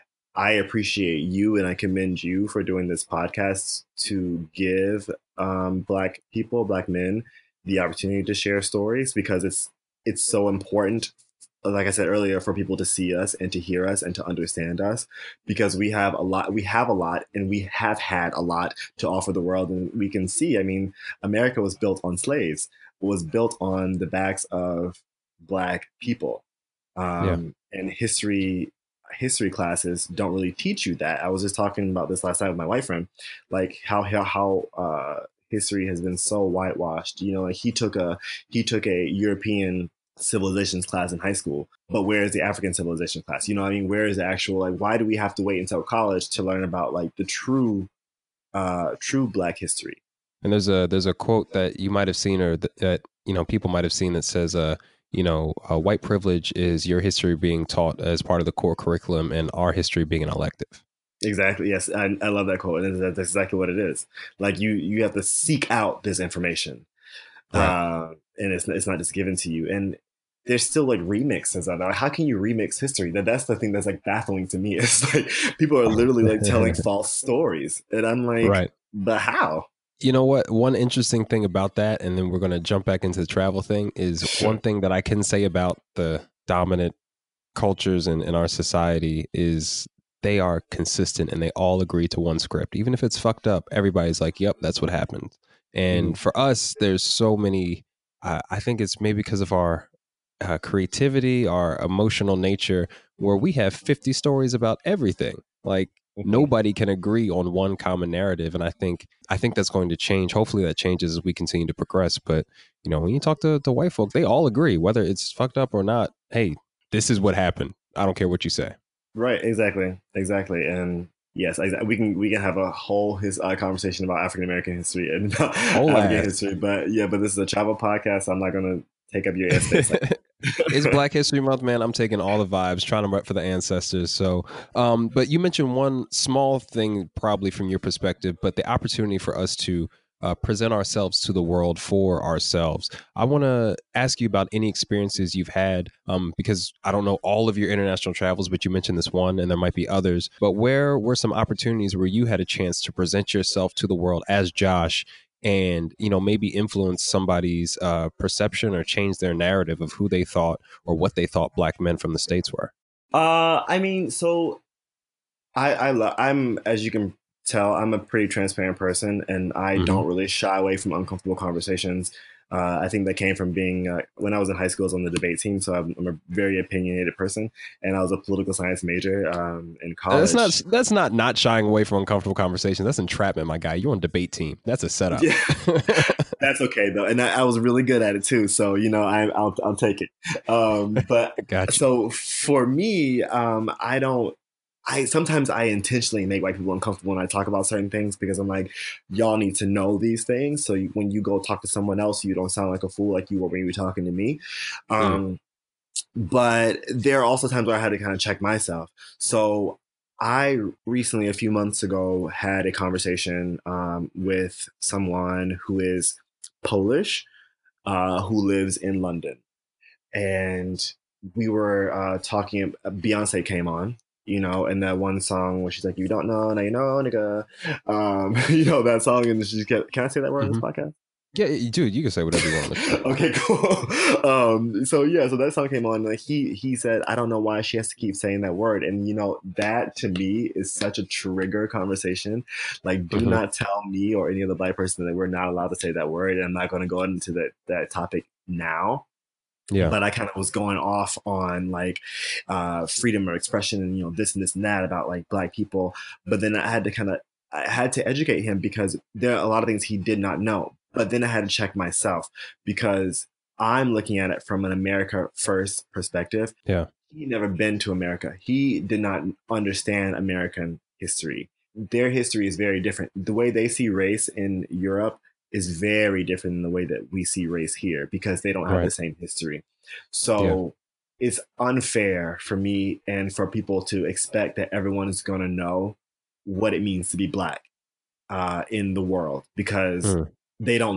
I appreciate you and I commend you for doing this podcast to give um, Black people, Black men, the opportunity to share stories because it's it's so important. Like I said earlier, for people to see us and to hear us and to understand us, because we have a lot, we have a lot, and we have had a lot to offer the world. And we can see, I mean, America was built on slaves, was built on the backs of Black people, Yeah. um, and history history classes don't really teach you that. I was just talking about this last night with my white friend, like how how, how uh, history has been so whitewashed. You know, like he took a he took a European civilizations class in high school, but where is the African civilization class? You know what I mean? Where is the actual, like, why do we have to wait until college to learn about like the true uh true Black history? And there's a there's a quote that you might have seen, or th- that you know people might have seen, that says, uh, you know, uh, white privilege is your history being taught as part of the core curriculum, and our history being an elective. Exactly. Yes, I, I love that quote, and that's exactly what it is. Like you you have to seek out this information, Right. uh, and it's it's not just given to you. And there's still like remixes of that. How can you remix history? That that's the thing that's like baffling to me. It's like people are literally like telling false stories, and I'm like, Right. but how? You know what? One interesting thing about that, and then we're going to jump back into the travel thing, is Sure. one thing that I can say about the dominant cultures in, in our society is they are consistent and they all agree to one script. Even if it's fucked up, everybody's like, yep, that's what happened. Mhm. And for us, there's so many, uh, I think it's maybe because of our uh, creativity, our emotional nature, where we have fifty stories about everything. Like, Mhm. nobody can agree on one common narrative, and i think i think that's going to change. Hopefully that changes as we continue to progress. But you know, when you talk to, to white folk, they all agree, whether it's fucked up or not. Hey, this is what happened. I don't care what you say. Right. Exactly. Exactly. And yes, exa- we can we can have a whole his uh, conversation about African American history and about Whole African ass. history. But yeah, but this is a travel podcast. So I'm not going to take up your airspace like It's that. Black History Month, man. I'm taking all the vibes, trying to rep for the ancestors. So, um, but you mentioned one small thing, probably from your perspective, but the opportunity for us to uh, present ourselves to the world for ourselves. I want to ask you about any experiences you've had, um, because I don't know all of your international travels, but you mentioned this one, and there might be others. But where were some opportunities where you had a chance to present yourself to the world as Josh, and you know, maybe influence somebody's uh, perception or change their narrative of who they thought or what they thought Black men from the States were? uh, I mean, so I I love I'm as you can tell, I'm a pretty transparent person, and I Hmm. don't really shy away from uncomfortable conversations. Uh, I think that came from being uh, when I was in high school, I was on the debate team, so I'm, I'm a very opinionated person, and I was a political science major um, in That's not college. that's not not shying away from uncomfortable conversations. That's entrapment, my guy. You're on debate team. That's a setup. Yeah, that's okay though, and I, I was really good at it too. So you know, I, I'll I'll take it. Um, but Got you. so for me, um, I don't. I sometimes I intentionally make white people uncomfortable when I talk about certain things because I'm like, y'all need to know these things. So you, when you go talk to someone else, you don't sound like a fool like you were when you were talking to me. Mm, Um, but there are also times where I had to kind of check myself. So I recently, a few months ago, had a conversation um, with someone who is Polish, uh, who lives in London, and we were uh, talking. Beyonce came on, you know, and that one song where she's like, "You don't know, now you know, nigga," um, you know that song, and she kept, "Can I say that word on this hmm. podcast?" Yeah, dude, you can say whatever you want on the show. Okay, cool. Um, so yeah, so that song came on. Like he he said, I don't know why she has to keep saying that word, and you know that to me is such a trigger conversation. Like, do Hmm. not tell me or any other black person that we're not allowed to say that word. And I'm not going to go into that that topic now. Yeah. But I kind of was going off on like uh, freedom of expression and you know this and this and that about like black people. But then I had to kind of I had to educate him because there are a lot of things he did not know. But then I had to check myself because I'm looking at it from an America first perspective. Yeah. He never been to America. He did not understand American history. Their history is very different. The way they see race in Europe is very different than the way that we see race here because they don't have the Right. same history. Yeah. So it's unfair for me and for people to expect that everyone is going to know what it means to be black uh, in the world because Mm. they don't know.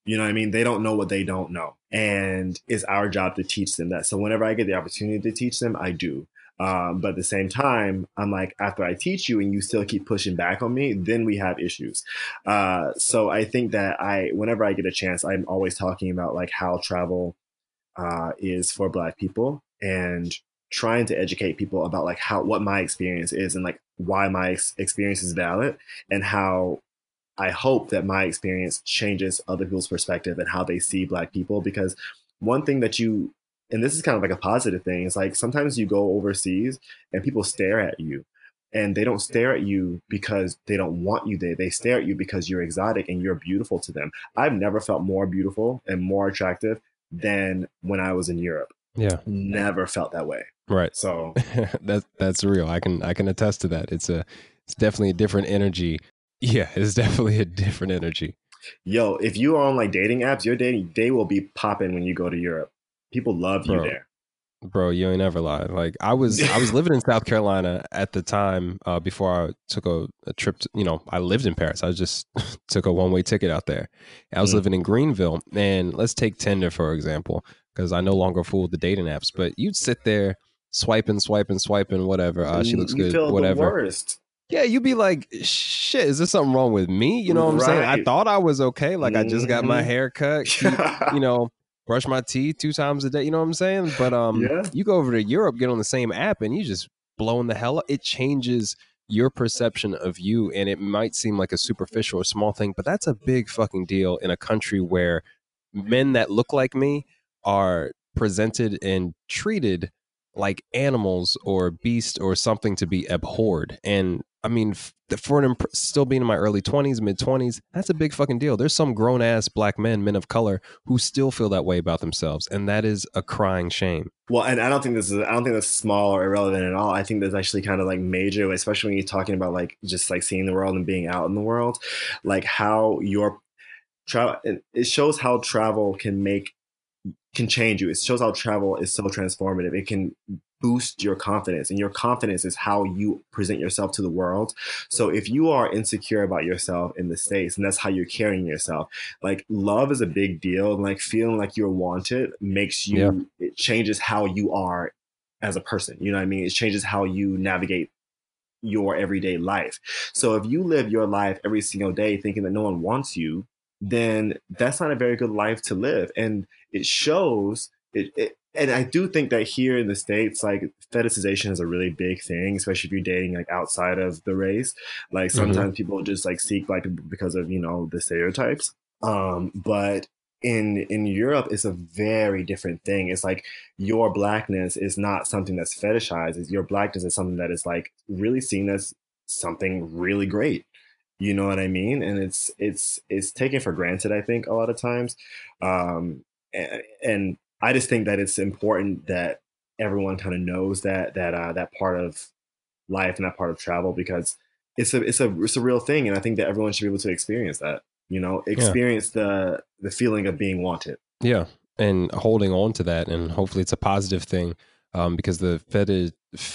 You know what I mean? They don't know what they don't know. And it's our job to teach them that. So whenever I get the opportunity to teach them, I do. Um, but at the same time, I'm like, after I teach you and you still keep pushing back on me, then we have issues. Uh, so I think that I, whenever I get a chance, I'm always talking about like how travel uh, is for Black people and trying to educate people about like how, what my experience is and like why my ex- experience is valid and how I hope that my experience changes other people's perspective and how they see Black people. Because one thing that you, and this is kind of like a positive thing, is like sometimes you go overseas and people stare at you. And they don't stare at you because they don't want you there. They stare at you because you're exotic and you're beautiful to them. I've never felt more beautiful and more attractive than when I was in Europe. Yeah. Never felt that way. Right. So that's that's real. I can I can attest to that. It's a it's definitely a different energy. Yeah, it's definitely a different energy. Yo, if you are on like dating apps, your dating they will be popping when you go to Europe. People love you Bro, there. bro, you ain't never lied. Like I was I was living in South Carolina at the time uh, before I took a, a trip to, you know, I lived in Paris. I just took a one-way ticket out there. I was Mm. living in Greenville, and let's take Tinder for example, because I no longer fool with the dating apps, but you'd sit there swiping, swiping, swiping, whatever. Uh, she looks You good, feel the whatever. worst. Yeah, you'd be like, shit, is there something wrong with me? You know what I'm saying? I Right. thought I was okay. Like I just got my Mhm. hair cut, keep, you know, brush my teeth two times a day. You know what I'm saying? But um, Yeah. you go over to Europe, get on the same app, and you just blowing the hell up. It changes your perception of you, and it might seem like a superficial or small thing, but that's a big fucking deal in a country where men that look like me are presented and treated like animals or beast or something to be abhorred. And I mean, f- for an imp- still being in my early twenties, mid twenties, that's a big fucking deal. There's some grown ass Black men, men of color, who still feel that way about themselves, and that is a crying shame. Well, and I don't think this is I don't think that's small or irrelevant at all. I think that's actually kind of like major, especially when you're talking about like just like seeing the world and being out in the world, like how your travel it shows how travel can make can change you. It shows how travel is so transformative. It can boost your confidence, and your confidence is how you present yourself to the world. So if you are insecure about yourself in the States and that's how you're carrying yourself, like love is a big deal. And like feeling like you're wanted makes you, yeah. It changes how you are as a person. You know what I mean? It changes how you navigate your everyday life. So if you live your life every single day thinking that no one wants you, then that's not a very good life to live. And it shows it, it and I do think that here in the States, like fetishization is a really big thing, especially if you're dating like outside of the race. Like sometimes mm-hmm. people just like seek like because of, you know, the stereotypes. Um, but in in Europe, it's a very different thing. It's like your Blackness is not something that's fetishized. It's your Blackness is something that is like really seen as something really great. You know what I mean? And it's it's it's taken for granted, I think, a lot of times. Um, and, and I just think that it's important that everyone kind of knows that that uh, that part of life and that part of travel, because it's a it's a it's a real thing, and I think that everyone should be able to experience that. You know, experience yeah. the the feeling of being wanted. Yeah, and holding on to that, and hopefully it's a positive thing, um, because the fetish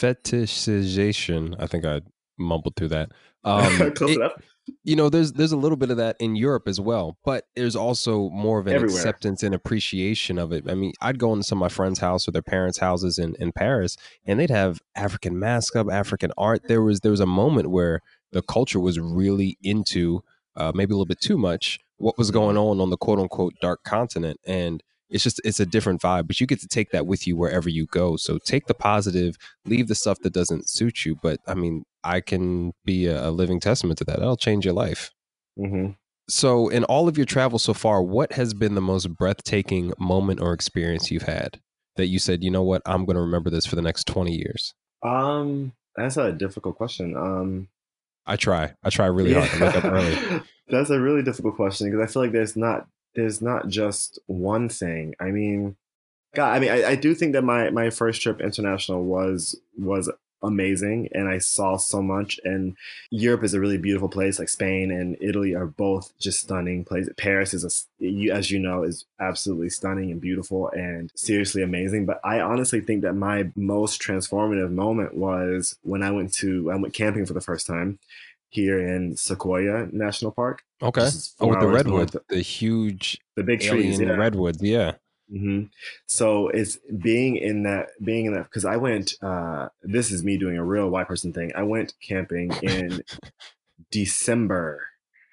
fetishization, I think I mumbled through that. Um, Close it, enough. You know, there's there's a little bit of that in Europe as well, but there's also more of an Everywhere. acceptance and appreciation of it. I mean, I'd go into some of my friends' house or their parents' houses in, in Paris, and they'd have African mascot, African art. There was there was a moment where the culture was really into uh, maybe a little bit too much what was going on on the quote unquote dark continent, and it's just it's a different vibe. But you get to take that with you wherever you go. So take the positive, leave the stuff that doesn't suit you. But I mean, I can be a, a living testament to that. That'll change your life. Mm-hmm. So in all of your travels so far, what has been the most breathtaking moment or experience you've had that you said, you know what, I'm going to remember this for the next twenty years? Um, that's a difficult question. Um, I try. I try really yeah. hard. I wake up early. That's a really difficult question because I feel like there's not there's not just one thing. I mean, God, I mean, I, I do think that my my first trip international was was amazing, and I saw so much. And Europe is a really beautiful place. Like Spain and Italy are both just stunning places. Paris is a, you, as you know, is absolutely stunning and beautiful and seriously amazing. But I honestly think that my most transformative moment was when I went to I went camping for the first time here in Sequoia National Park. Okay. Oh, four with the hours redwood, north. the huge The big trees, alien yeah. redwoods. Yeah. hmm So it's being in that, being in that, because I went, uh, this is me doing a real white person thing. I went camping in December.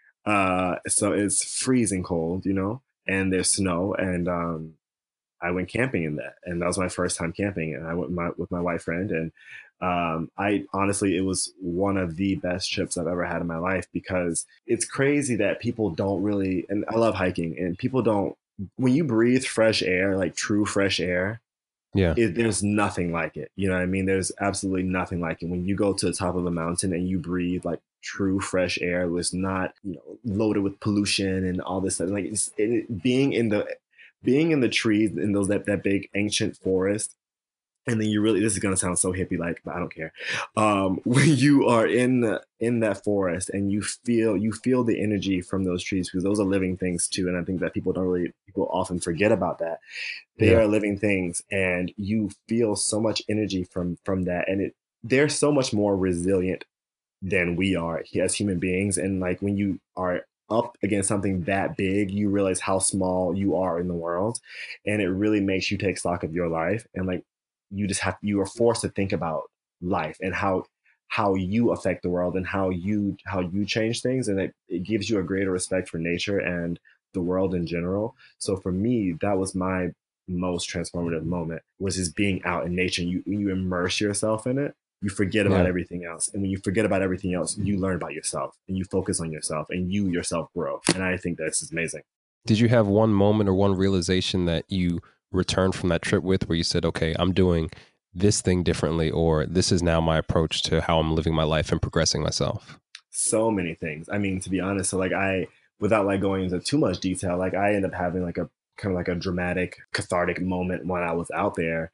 Uh, so it's freezing cold, you know, and there's snow. And um, I went camping in that. And that was my first time camping. And I went my, with my white friend. And um, I honestly, it was one of the best trips I've ever had in my life, because it's crazy that people don't really, and I love hiking, and people don't, when you breathe fresh air, like true fresh air, Yeah. it, there's nothing like it. You know what I mean? There's absolutely nothing like it. When you go to the top of a mountain and you breathe like true fresh air, it was not, you know, loaded with pollution and all this stuff. Like it's, it, being in the, being in the trees in those, that, that big ancient forest. And then you really, this is going to sound so hippie like, but I don't care. Um, when you are in the, in that forest and you feel, you feel the energy from those trees, because those are living things too. And I think that people don't really, people often forget about that. They Yeah. are living things, and you feel so much energy from, from that. And it, they're so much more resilient than we are as human beings. And like when you are up against something that big, you realize how small you are in the world. And it really makes you take stock of your life. And like, you just have, you are forced to think about life and how, how you affect the world and how you, how you change things. And it, it gives you a greater respect for nature and the world in general. So for me, that was my most transformative moment, was just being out in nature. You, when you immerse yourself in it, you forget about Yeah. everything else. And when you forget about everything else, you learn about yourself and you focus on yourself and you yourself grow. And I think this is amazing. Did you have one moment or one realization that you returned from that trip with, where you said, okay, I'm doing this thing differently, or this is now my approach to how I'm living my life and progressing myself? So many things. I mean, to be honest, so like I, without like going into too much detail, like I end up having like a kind of like a dramatic, cathartic moment when I was out there.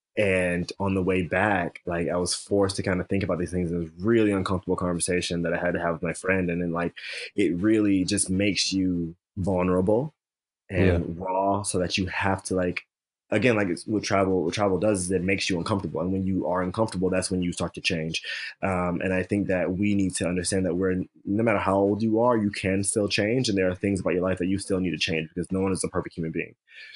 And on the way back, like I was forced to kind of think about these things. It was really uncomfortable conversation that I had to have with my friend. And then like, it really just makes you vulnerable Yeah. and raw, so that you have to like, again, like it's, what travel what travel does is it makes you uncomfortable, and when you are uncomfortable, that's when you start to change. Um, and I think that we need to understand that we're, no matter how old you are, you can still change, and there are things about your life that you still need to change, because no one is a perfect human being.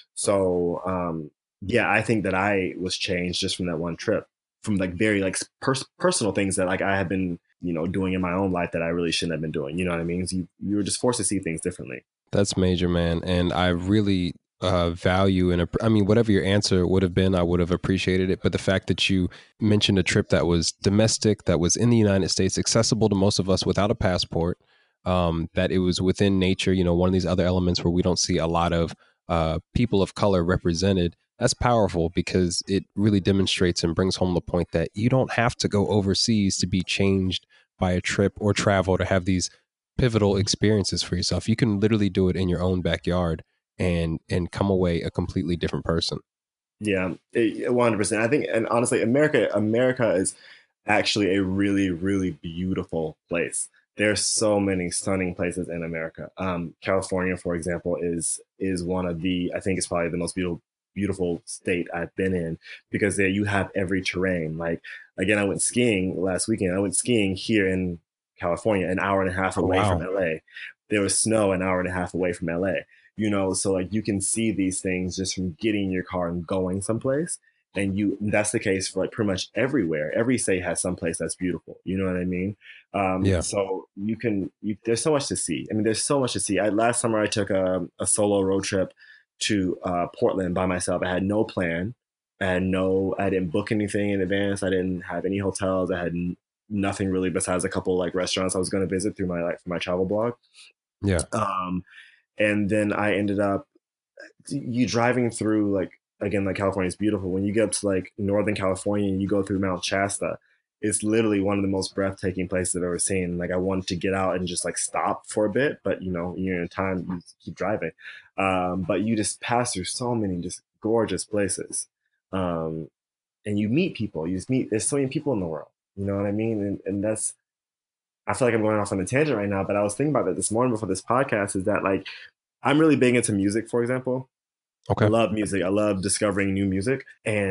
So um, yeah, I think that I was changed just from that one trip, from like very like pers- personal things that like I have been, you know, doing in my own life that I really shouldn't have been doing. You know what I mean? So you you were just forced to see things differently. That's major, man. And I really uh, value and I mean, whatever your answer would have been, I would have appreciated it. But the fact that you mentioned a trip that was domestic, that was in the United States, accessible to most of us without a passport, um, that it was within nature, you know, one of these other elements where we don't see a lot of uh, people of color represented. That's powerful, because it really demonstrates and brings home the point that you don't have to go overseas to be changed by a trip or travel to have these pivotal experiences for yourself. You can literally do it in your own backyard and and come away a completely different person. Yeah, one hundred percent. I think, and honestly, America, America is actually a really, really beautiful place. There's so many stunning places in America. Um, California, for example, is is one of the, I think it's probably the most beautiful beautiful state I've been in, because there you have every terrain. Like again, I went skiing last weekend. I went skiing here in California, an hour and a half Oh, away from wow. L A. There was snow an hour and a half away from L A. You know, so like you can see these things just from getting in your car and going someplace. And you, that's the case for like pretty much everywhere. Every state has some place that's beautiful. You know what I mean? Um, Yeah. so you can, you, there's so much to see. I mean, there's so much to see. I, last summer I took a, a solo road trip to uh, Portland by myself. I had no plan. I had no, I didn't book anything in advance. I didn't have any hotels. I had n- nothing really besides a couple like restaurants I was going to visit through my, like, for my travel blog. Yeah. Um, and then I ended up, you driving through like, again, like California is beautiful. When you get up to like Northern California and you go through Mount Shasta, it's literally one of the most breathtaking places I've ever seen. Like I wanted to get out and just like stop for a bit, but you know, you're in time, you keep driving. Um, but you just pass through so many just gorgeous places. Um, and you meet people, you just meet, there's so many people in the world, you know what I mean? And, and that's, I feel like I'm going off on a tangent right now, but I was thinking about that this morning before this podcast, is that like, I'm really big into music, for example. I Okay. love music. I love discovering new music. And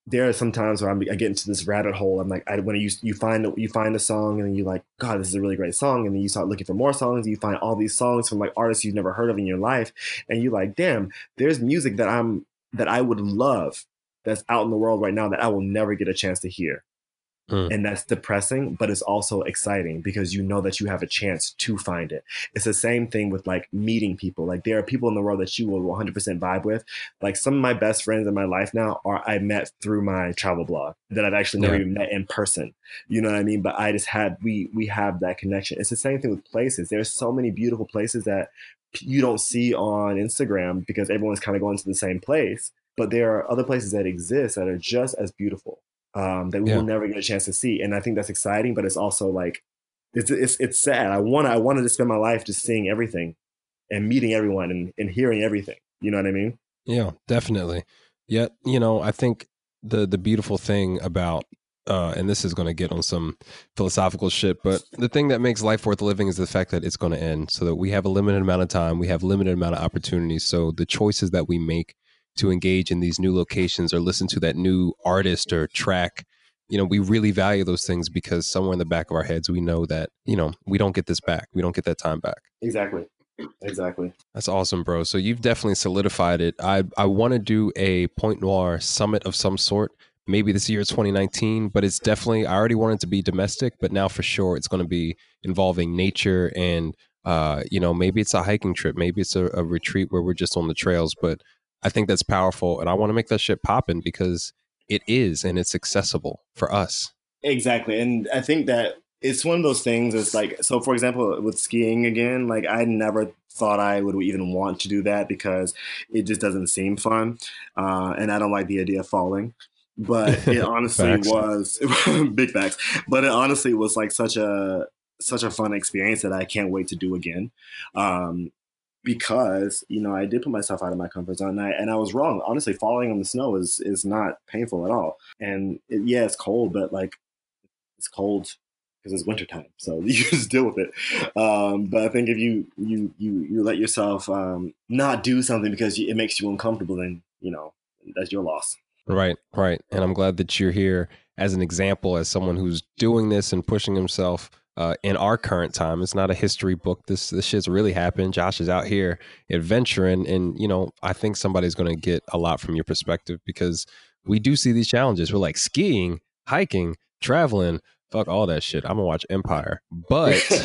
there are some times where I'm, I get into this rabbit hole. I'm like, I, when you you find you find a song and then you like, God, this is a really great song, and then you start looking for more songs. And you find all these songs from like artists you've never heard of in your life, and you're like, damn, there's music that I'm that I would love that's out in the world right now that I will never get a chance to hear. Mm. And that's depressing, but it's also exciting because you know that you have a chance to find it. It's the same thing with like meeting people. Like there are people in the world that you will one hundred percent vibe with. Like some of my best friends in my life now are I met through my travel blog that I've actually never Yeah. even met in person. You know what I mean? But I just had we we have that connection. It's the same thing with places. There's so many beautiful places that you don't see on Instagram because everyone's kind of going to the same place. But there are other places that exist that are just as beautiful, um, that we will Yeah. never get a chance to see. And I think that's exciting, but it's also like it's it's it's sad. I want I wanted to spend my life just seeing everything and meeting everyone and, and hearing everything. You know what I mean? Yeah, definitely. Yet, you know, I think the the beautiful thing about uh and this is going to get on some philosophical shit, but the thing that makes life worth living is the fact that it's going to end, so that we have a limited amount of time, we have limited amount of opportunities. So the choices that we make to engage in these new locations or listen to that new artist or track, you know, we really value those things because somewhere in the back of our heads we know that, you know, we don't get this back. We don't get that time back. Exactly. Exactly. That's awesome, bro. So you've definitely solidified it. I I want to do a Point Noir summit of some sort. Maybe this year, twenty nineteen, but it's definitely, I already wanted to be domestic, but now for sure it's going to be involving nature and, uh, you know, maybe it's a hiking trip. Maybe it's a, a retreat where we're just on the trails, but I think that's powerful. And I want to make that shit poppin' because it is, and it's accessible for us. Exactly. And I think that it's one of those things. It's like, so for example, with skiing again, like I never thought I would even want to do that because it just doesn't seem fun. Uh, and I don't like the idea of falling. But it honestly Facts. was big facts. But it honestly was like such a such a fun experience that I can't wait to do again. Um, because you know I did put myself out of my comfort zone, and I, and I was wrong. Honestly, falling on the snow is is not painful at all. And it, yeah, it's cold, but like it's cold because it's wintertime, so you just deal with it. Um, but I think if you you you you let yourself um, not do something because it makes you uncomfortable, then you know that's your loss. Right, right. And I'm glad that you're here as an example, as someone who's doing this and pushing himself uh, in our current time. It's not a history book. This this shit's really happened. Josh is out here adventuring, and you know, I think somebody's going to get a lot from your perspective because we do see these challenges. We're like skiing, hiking, traveling. Fuck all that shit. I'm gonna watch Empire, but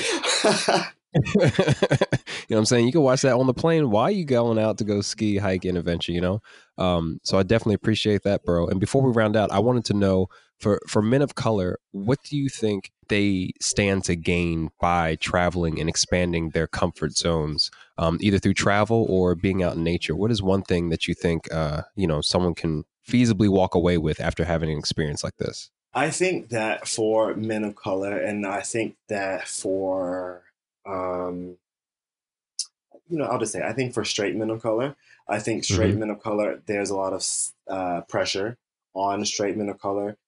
you know what I'm saying? You can watch that on the plane while you going out to go ski, hike, and adventure, you know? Um, so I definitely appreciate that, bro. And before we round out, I wanted to know for, for men of color, what do you think they stand to gain by traveling and expanding their comfort zones, um, either through travel or being out in nature? What is one thing that you think, uh, you know, someone can feasibly walk away with after having an experience like this? I think that for men of color, and I think that for um, you know, I'll just say, I think for straight men of color, I think straight Hmm. men of color, there's a lot of uh, pressure on straight men of color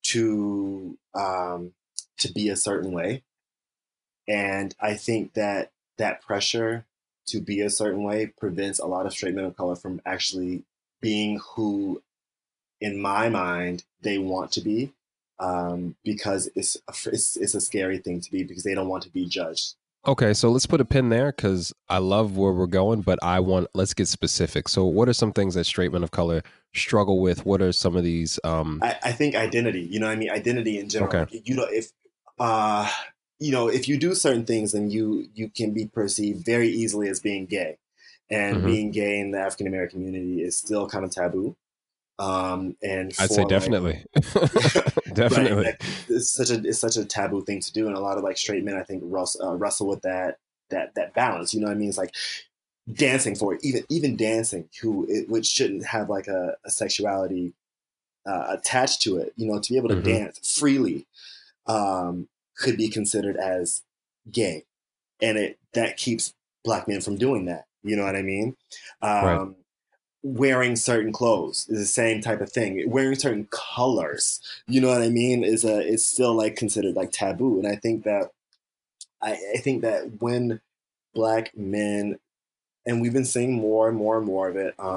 to um, to be a certain way, and I think that that pressure to be a certain way prevents a lot of straight men of color from actually being who, in my mind, they want to be, um, because it's, it's it's a scary thing to be because they don't want to be judged. Okay, so let's put a pin there because I love where we're going, but I want, let's get specific. So, what are some things that straight men of color struggle with? What are some of these? Um, I, I think identity, you know what I mean? Identity in general. okay. Like you know, if uh you know, if you do certain things then you you can be perceived very easily as being gay. And Hmm. being gay in the African American community is still kind of taboo. Um and I'd say for like definitely. right, Definitely. exactly. It's such a it's such a taboo thing to do, and a lot of like straight men I think wrestle, uh, wrestle with that that that balance. You know what I mean? It's like dancing for it, even even dancing, who it, which shouldn't have like a, a sexuality uh, attached to it. You know, to be able to Hmm. dance freely um, could be considered as gay, and it that keeps black men from doing that. You know what I mean? Right. Um, wearing certain clothes is the same type of thing. Wearing certain colors, you know what I mean, is a is still like considered like taboo. And I think that I, I think that when black men, and we've been seeing more and more and more of it. Um,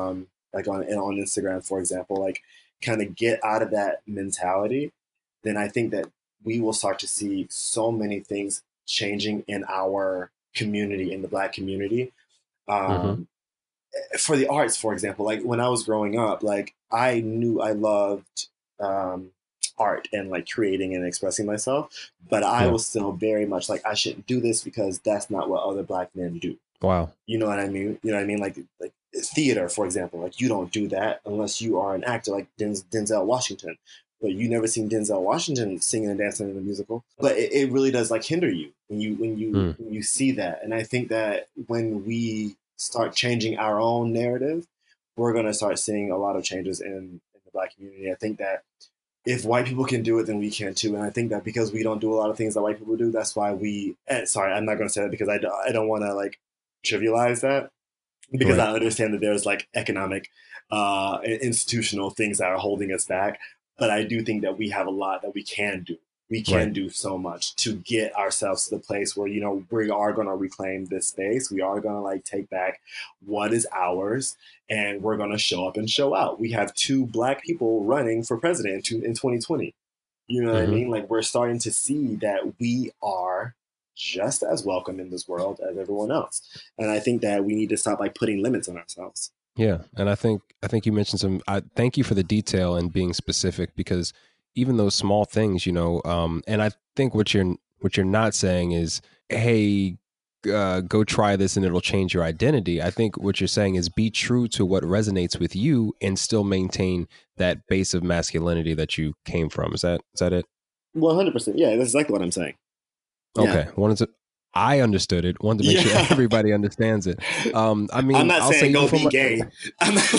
like on on Instagram, for example, like kind of get out of that mentality, then I think that we will start to see so many things changing in our community, in the Black community. Mm-hmm. Um, for the arts, for example, like when I was growing up, like I knew I loved um, art and like creating and expressing myself, but I Yeah. was still very much like I shouldn't do this because that's not what other Black men do. Wow. You know what I mean? You know what I mean? Like like theater, for example, like you don't do that unless you are an actor like Denz- Denzel Washington. But you never seen Denzel Washington singing and dancing in a musical. But it, it really does like hinder you when you when you Mm. when you see that. And I think that when we start changing our own narrative, we're gonna start seeing a lot of changes in, in the Black community. I think that if white people can do it, then we can too. And I think that because we don't do a lot of things that white people do, that's why we. Eh, sorry, I'm not gonna say that because I, don't- I don't want to like trivialize that because Right. I understand that there's like economic, uh, and institutional things that are holding us back. But I do think that we have a lot that we can do. We Right. can do so much to get ourselves to the place where, you know, we are going to reclaim this space. We are going to like take back what is ours and we're going to show up and show out. We have two Black people running for president in twenty twenty. You know what I Mm-hmm. mean? Like we're starting to see that we are just as welcome in this world as everyone else. And I think that we need to stop like putting limits on ourselves. Yeah, and I think I think you mentioned some. I thank you for the detail and being specific because even those small things, you know, um, and I think what you're what you're not saying is, hey, uh, go try this and it'll change your identity. I think what you're saying is be true to what resonates with you and still maintain that base of masculinity that you came from. Is that is that it? one hundred percent. Yeah, that's exactly what I'm saying. Yeah. Okay, wanted to. I understood it. Wanted to make sure Yeah. everybody understands it. Um, I I'm mean, not I'll say saying even go from be my- gay. I'm not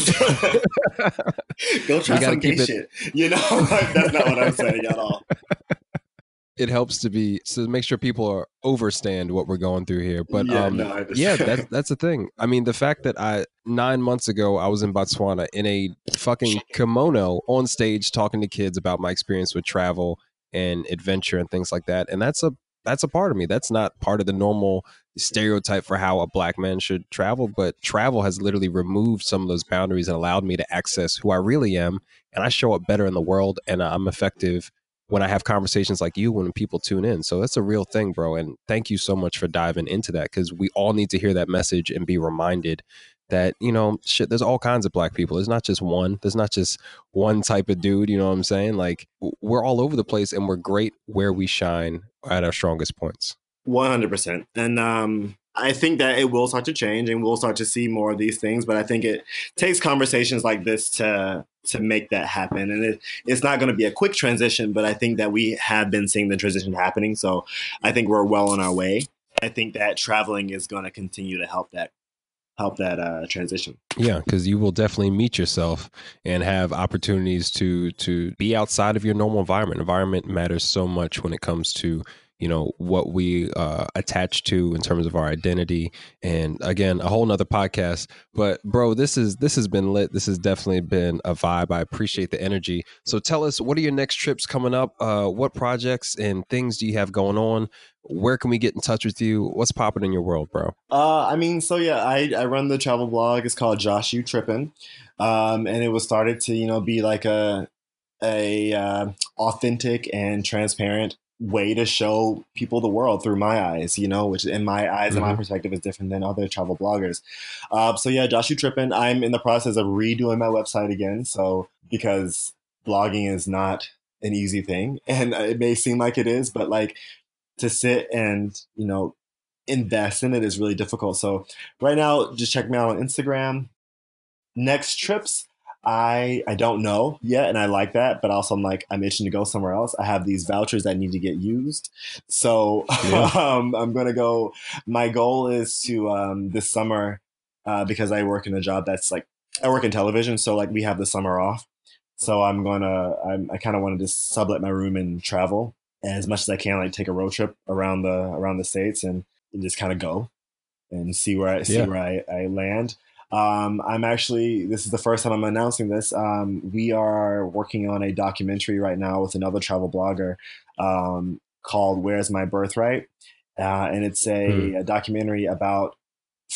go try We gotta some gay keep it- shit. You know, like, that's not what I'm saying at all. it helps to be to make sure people are overstand what we're going through here. But Yeah, um, no, I understand. yeah, that's that's the thing. I mean, the fact that I nine months ago I was in Botswana in a fucking kimono on stage talking to kids about my experience with travel and adventure and things like that, and that's a that's a part of me. That's not part of the normal stereotype for how a Black man should travel, but travel has literally removed some of those boundaries and allowed me to access who I really am, and I show up better in the world, and I'm effective when I have conversations like you, when people tune in. So that's a real thing, bro. And thank you so much for diving into that because we all need to hear that message and be reminded that, you know, shit, there's all kinds of Black people. There's not just one. There's not just one type of dude. You know what I'm saying? Like, we're all over the place and we're great where we shine at our strongest points. one hundred percent. And um, I think that it will start to change and we'll start to see more of these things. But I think it takes conversations like this to to make that happen. And it, it's not going to be a quick transition, but I think that we have been seeing the transition happening. So I think we're well on our way. I think that traveling is going to continue to help that help that uh, transition. Yeah, because you will definitely meet yourself and have opportunities to to be outside of your normal environment. Environment matters so much when it comes to, you know, what we uh, attach to in terms of our identity. And again, a whole nother podcast. But bro, this is this has been lit. This has definitely been a vibe. I appreciate the energy. So tell us, what are your next trips coming up? Uh, what projects and things do you have going on? Where can we get in touch with you? What's popping in your world, bro? Uh, I mean, so yeah, I, I run the travel blog. It's called Josh You Trippin'. Um, and it was started to, you know, be like a, a uh, authentic and transparent way to show people the world through my eyes, you know, which in my eyes and my Mhm. perspective is different than other travel bloggers. Uh, so yeah, Josh You Trippin'. I'm in the process of redoing my website again. So because blogging is not an easy thing and it may seem like it is, but like to sit and, you know, invest in it is really difficult. So right now, just check me out on Instagram. Next trips, I I don't know yet, and I like that. But also, I'm like I'm itching to go somewhere else. I have these vouchers that need to get used, so Yeah. um, I'm gonna go. My goal is to um, this summer uh, because I work in a job that's like I work in television, so like we have the summer off. So I'm gonna I'm, I kind of want to just sublet my room and travel as much as I can, like take a road trip around the around the states and, and just kind of go and see where I see Yeah. where I, I land. Um, I'm actually this is the first time I'm announcing this. Um, we are working on a documentary right now with another travel blogger um, called "Where's My Birthright," uh, and it's a, Hmm. a documentary about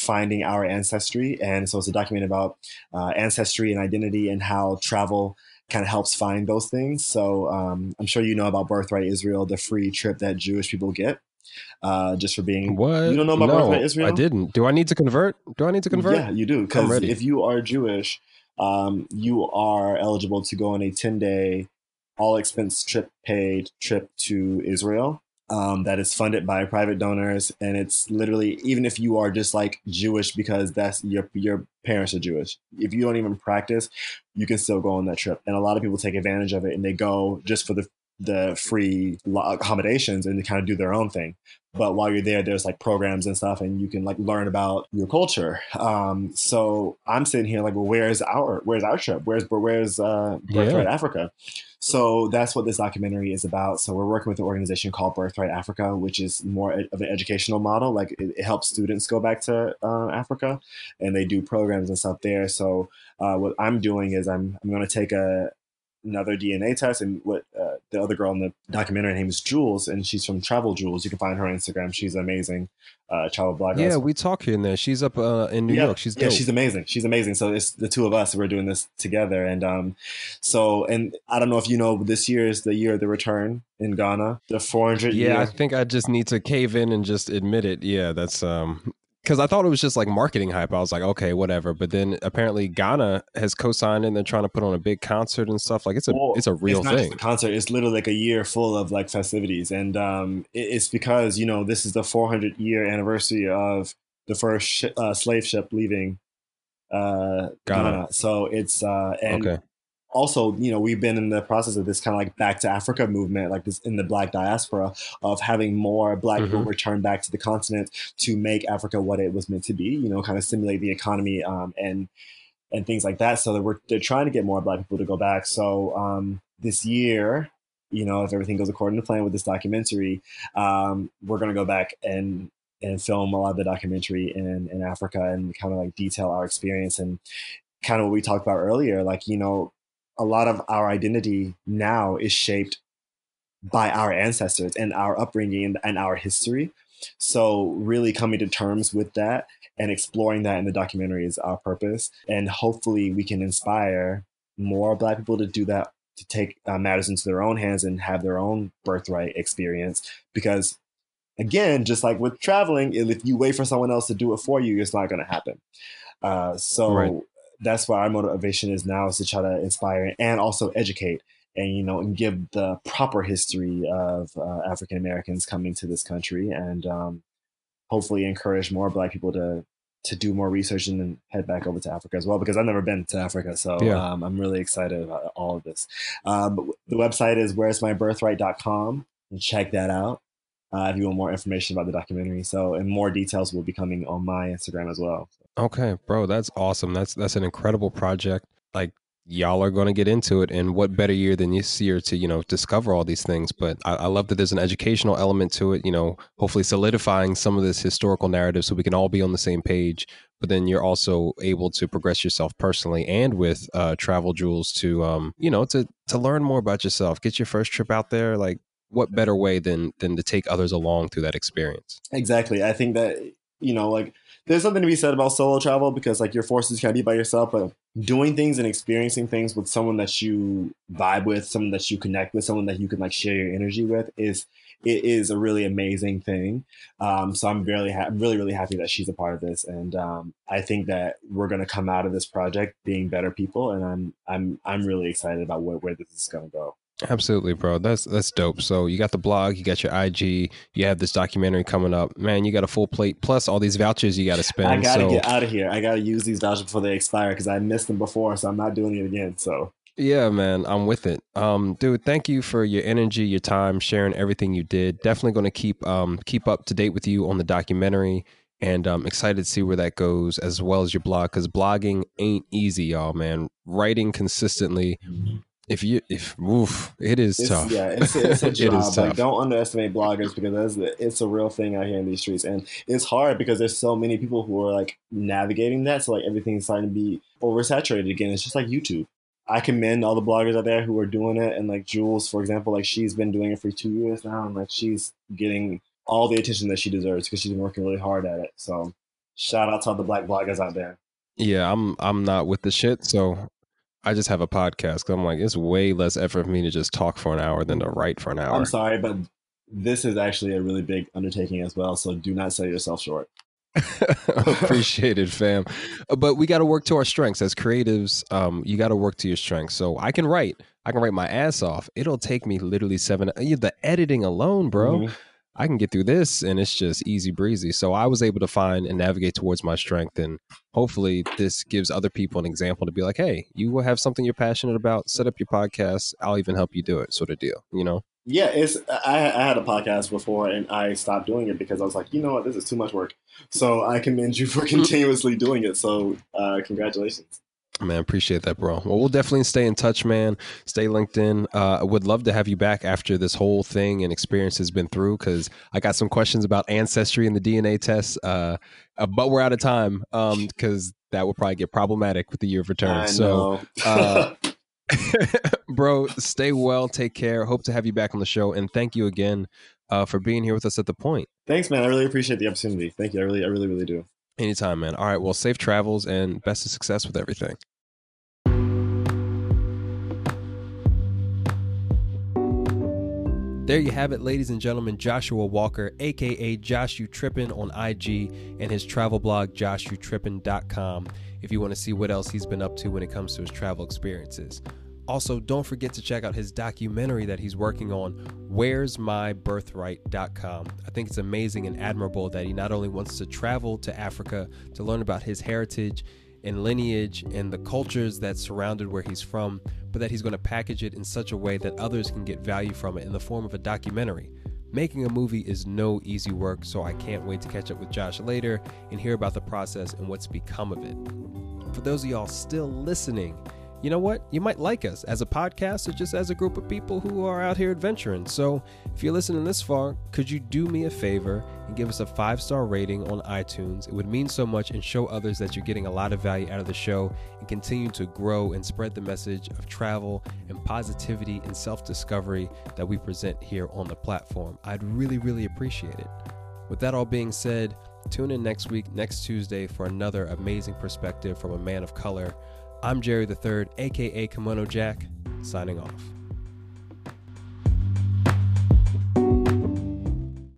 Finding Our Ancestry. And so it's a documentary about uh, ancestry and identity and how travel kind of helps find those things. So um, I'm sure you know about Birthright Israel, the free trip that Jewish people get uh, just for being. You What? don't know about Birthright No, I Israel? didn't. Do I need to convert? Do I need to convert? Yeah, you do. I'm Because ready. if you are Jewish, um, you are eligible to go on a ten day, all expense trip paid trip to Israel. Um, that is funded by private donors, and it's literally, even if you are just like Jewish because that's your your parents are Jewish. If you don't even practice, you can still go on that trip. And a lot of people take advantage of it, and they go just for the the free accommodations and they kind of do their own thing. But while you're there, there's like programs and stuff, and you can like learn about your culture. Um, so I'm sitting here like, well, where's our where's our trip? Where's where's uh, Yeah. Birthright Africa? So that's what this documentary is about. So we're working with an organization called Birthright Africa, which is more of an educational model. Like it, it helps students go back to uh, Africa, and they do programs and stuff there. So uh, what I'm doing is I'm I'm going to take a another D N A test. And what uh, the other girl in the documentary, her name is Jules, and she's from Travel Jules. You can find her on Instagram. She's an amazing uh, travel Yeah, blogger. we talk here and there. She's up uh, in New Yeah, York. She's yeah, dope. she's amazing. She's amazing. So it's the two of us. We're doing this together, and um, so and I don't know if you know, but this year is the year of the return in Ghana, the four hundred Yeah, I year. think I just need to cave in and just admit it. Yeah, that's um because I thought it was just like marketing hype. I was like, okay, whatever. But then apparently Ghana has co-signed and they're trying to put on a big concert and stuff. Like it's a Well, it's a it's real not just a thing. concert. It's literally like a year full of like festivities, and um, it, it's because you know this is the four hundred year anniversary of the first sh- uh, slave ship leaving uh, Ghana. Ghana. So it's uh, and Okay. also, you know, we've been in the process of this kind of like back to Africa movement, like this in the Black diaspora, of having more Black people Mm-hmm. return back to the continent to make Africa what it was meant to be. You know, kind of stimulate the economy um, and and things like that. So that we're they're trying to get more Black people to go back. So um, this year, you know, if everything goes according to plan with this documentary, um, we're going to go back and and film a lot of the documentary in in Africa and kind of like detail our experience and kind of what we talked about earlier. Like, you know, a lot of our identity now is shaped by our ancestors and our upbringing and, and our history. So really coming to terms with that and exploring that in the documentary is our purpose. And hopefully we can inspire more Black people to do that, to take uh, matters into their own hands and have their own birthright experience. Because again, just like with traveling, if you wait for someone else to do it for you, it's not going to happen. Uh, Right. so that's why our motivation is now is to try to inspire and also educate and you know and give the proper history of uh, African Americans coming to this country and um, hopefully encourage more Black people to to do more research and then head back over to Africa as well because I've never been to Africa, so Yeah. um, I'm really excited about all of this. Um, the website is where's my birthright dot com and check that out uh, if you want more information about the documentary. So and more details will be coming on my Instagram as well. Okay, bro, that's awesome. That's that's an incredible project. Like y'all are going to get into it, and what better year than this year to you know discover all these things? But I, I love that there's an educational element to it. You know, hopefully solidifying some of this historical narrative so we can all be on the same page. But then you're also able to progress yourself personally and with uh, Travel Jewels to um you know to to learn more about yourself. Get your first trip out there. Like, what better way than than to take others along through that experience? Exactly. I think that, you know, like there's something to be said about solo travel because like you're forced to kind of be by yourself, but doing things and experiencing things with someone that you vibe with, someone that you connect with, someone that you can like share your energy with is it is a really amazing thing. Um, so I'm really, ha- really, really happy that she's a part of this, and um, I think that we're going to come out of this project being better people, and I'm, I'm, I'm really excited about where, where this is going to go. Absolutely, bro. That's that's dope. So you got the blog, you got your I G, you have this documentary coming up. Man, you got a full plate plus all these vouchers you got to I spend. got to So get out of here. I got to use these vouchers before they expire because I missed them before, so I'm not doing it again. So yeah, man, I'm with it. Um, dude, thank you for your energy, your time, sharing everything you did. Definitely going to keep um keep up to date with you on the documentary, and I'm excited to see where that goes, as well as your blog, because blogging ain't easy, y'all, man. Writing consistently. If you if oof, it is it's tough. yeah, it's a, it's a It is job. Like tough. don't underestimate bloggers because that's, it's a real thing out here in these streets, and it's hard because there's so many people who are like navigating that. So like everything's starting to be oversaturated again. It's just like YouTube. I commend all the bloggers out there who are doing it, and like Jules, for example, like she's been doing it for two years now, and like she's getting all the attention that she deserves because she's been working really hard at it. So Shout out to all the black bloggers out there. Yeah, I'm I'm not with the shit, so I just have a podcast. 'Cause I'm like, it's way less effort for me to just talk for an hour than to write for an hour. I'm sorry, but this is actually a really big undertaking as well. So do not sell yourself short. Appreciate it, fam. But we got to work to our strengths as creatives. Um, you got to work to your strengths. So I can write. I can write my ass off. It'll take me literally seven. The editing alone, bro. Mm-hmm. I can get through this, and it's just easy breezy. So I was able to find and navigate towards my strength, and hopefully this gives other people an example to be like, hey, you will have something you're passionate about. Set up your podcast. I'll even help you do it, sort of deal. You know. Yeah, it's. I, I had a podcast before, and I stopped doing it because I was like, you know what, this is too much work. So I commend you for continuously doing it. So uh, congratulations. Man, appreciate that, bro. Well, we'll definitely stay in touch, man. Stay linked in. Uh, I would love to have you back after this whole thing and experience has been through, because I got some questions about ancestry and the D N A tests. Uh, uh, but we're out of time because um, that will probably get problematic with the year of return. I so, uh, bro, stay well. Take care. Hope to have you back on the show. And thank you again uh, for being here with us at The Point. Thanks, man. I really appreciate the opportunity. Thank you. I really, I really, really do. Anytime, man. All right. Well, safe travels and best of success with everything. There you have it, ladies and gentlemen. Joshua Walker, a k a. Josh You Trippin' on I G, and his travel blog, josh you trippin dot com, if you want to see what else he's been up to when it comes to his travel experiences. Also, don't forget to check out his documentary that he's working on, where's my birthright dot com. I think it's amazing and admirable that he not only wants to travel to Africa to learn about his heritage and lineage and the cultures that surrounded where he's from, but that he's going to package it in such a way that others can get value from it in the form of a documentary. Making a movie is no easy work, so I can't wait to catch up with Josh later and hear about the process and what's become of it. For those of y'all still listening, you know what? You might like us as a podcast or just as a group of people who are out here adventuring. So if you're listening this far, could you do me a favor and give us a five-star rating on iTunes? It would mean so much and show others that you're getting a lot of value out of the show and continue to grow and spread the message of travel and positivity and self-discovery that we present here on the platform. I'd really, really appreciate it. With that all being said, tune in next week, next Tuesday, for another amazing perspective from a man of color. I'm Jerry the Third, a k a. Kimono Jack, signing off.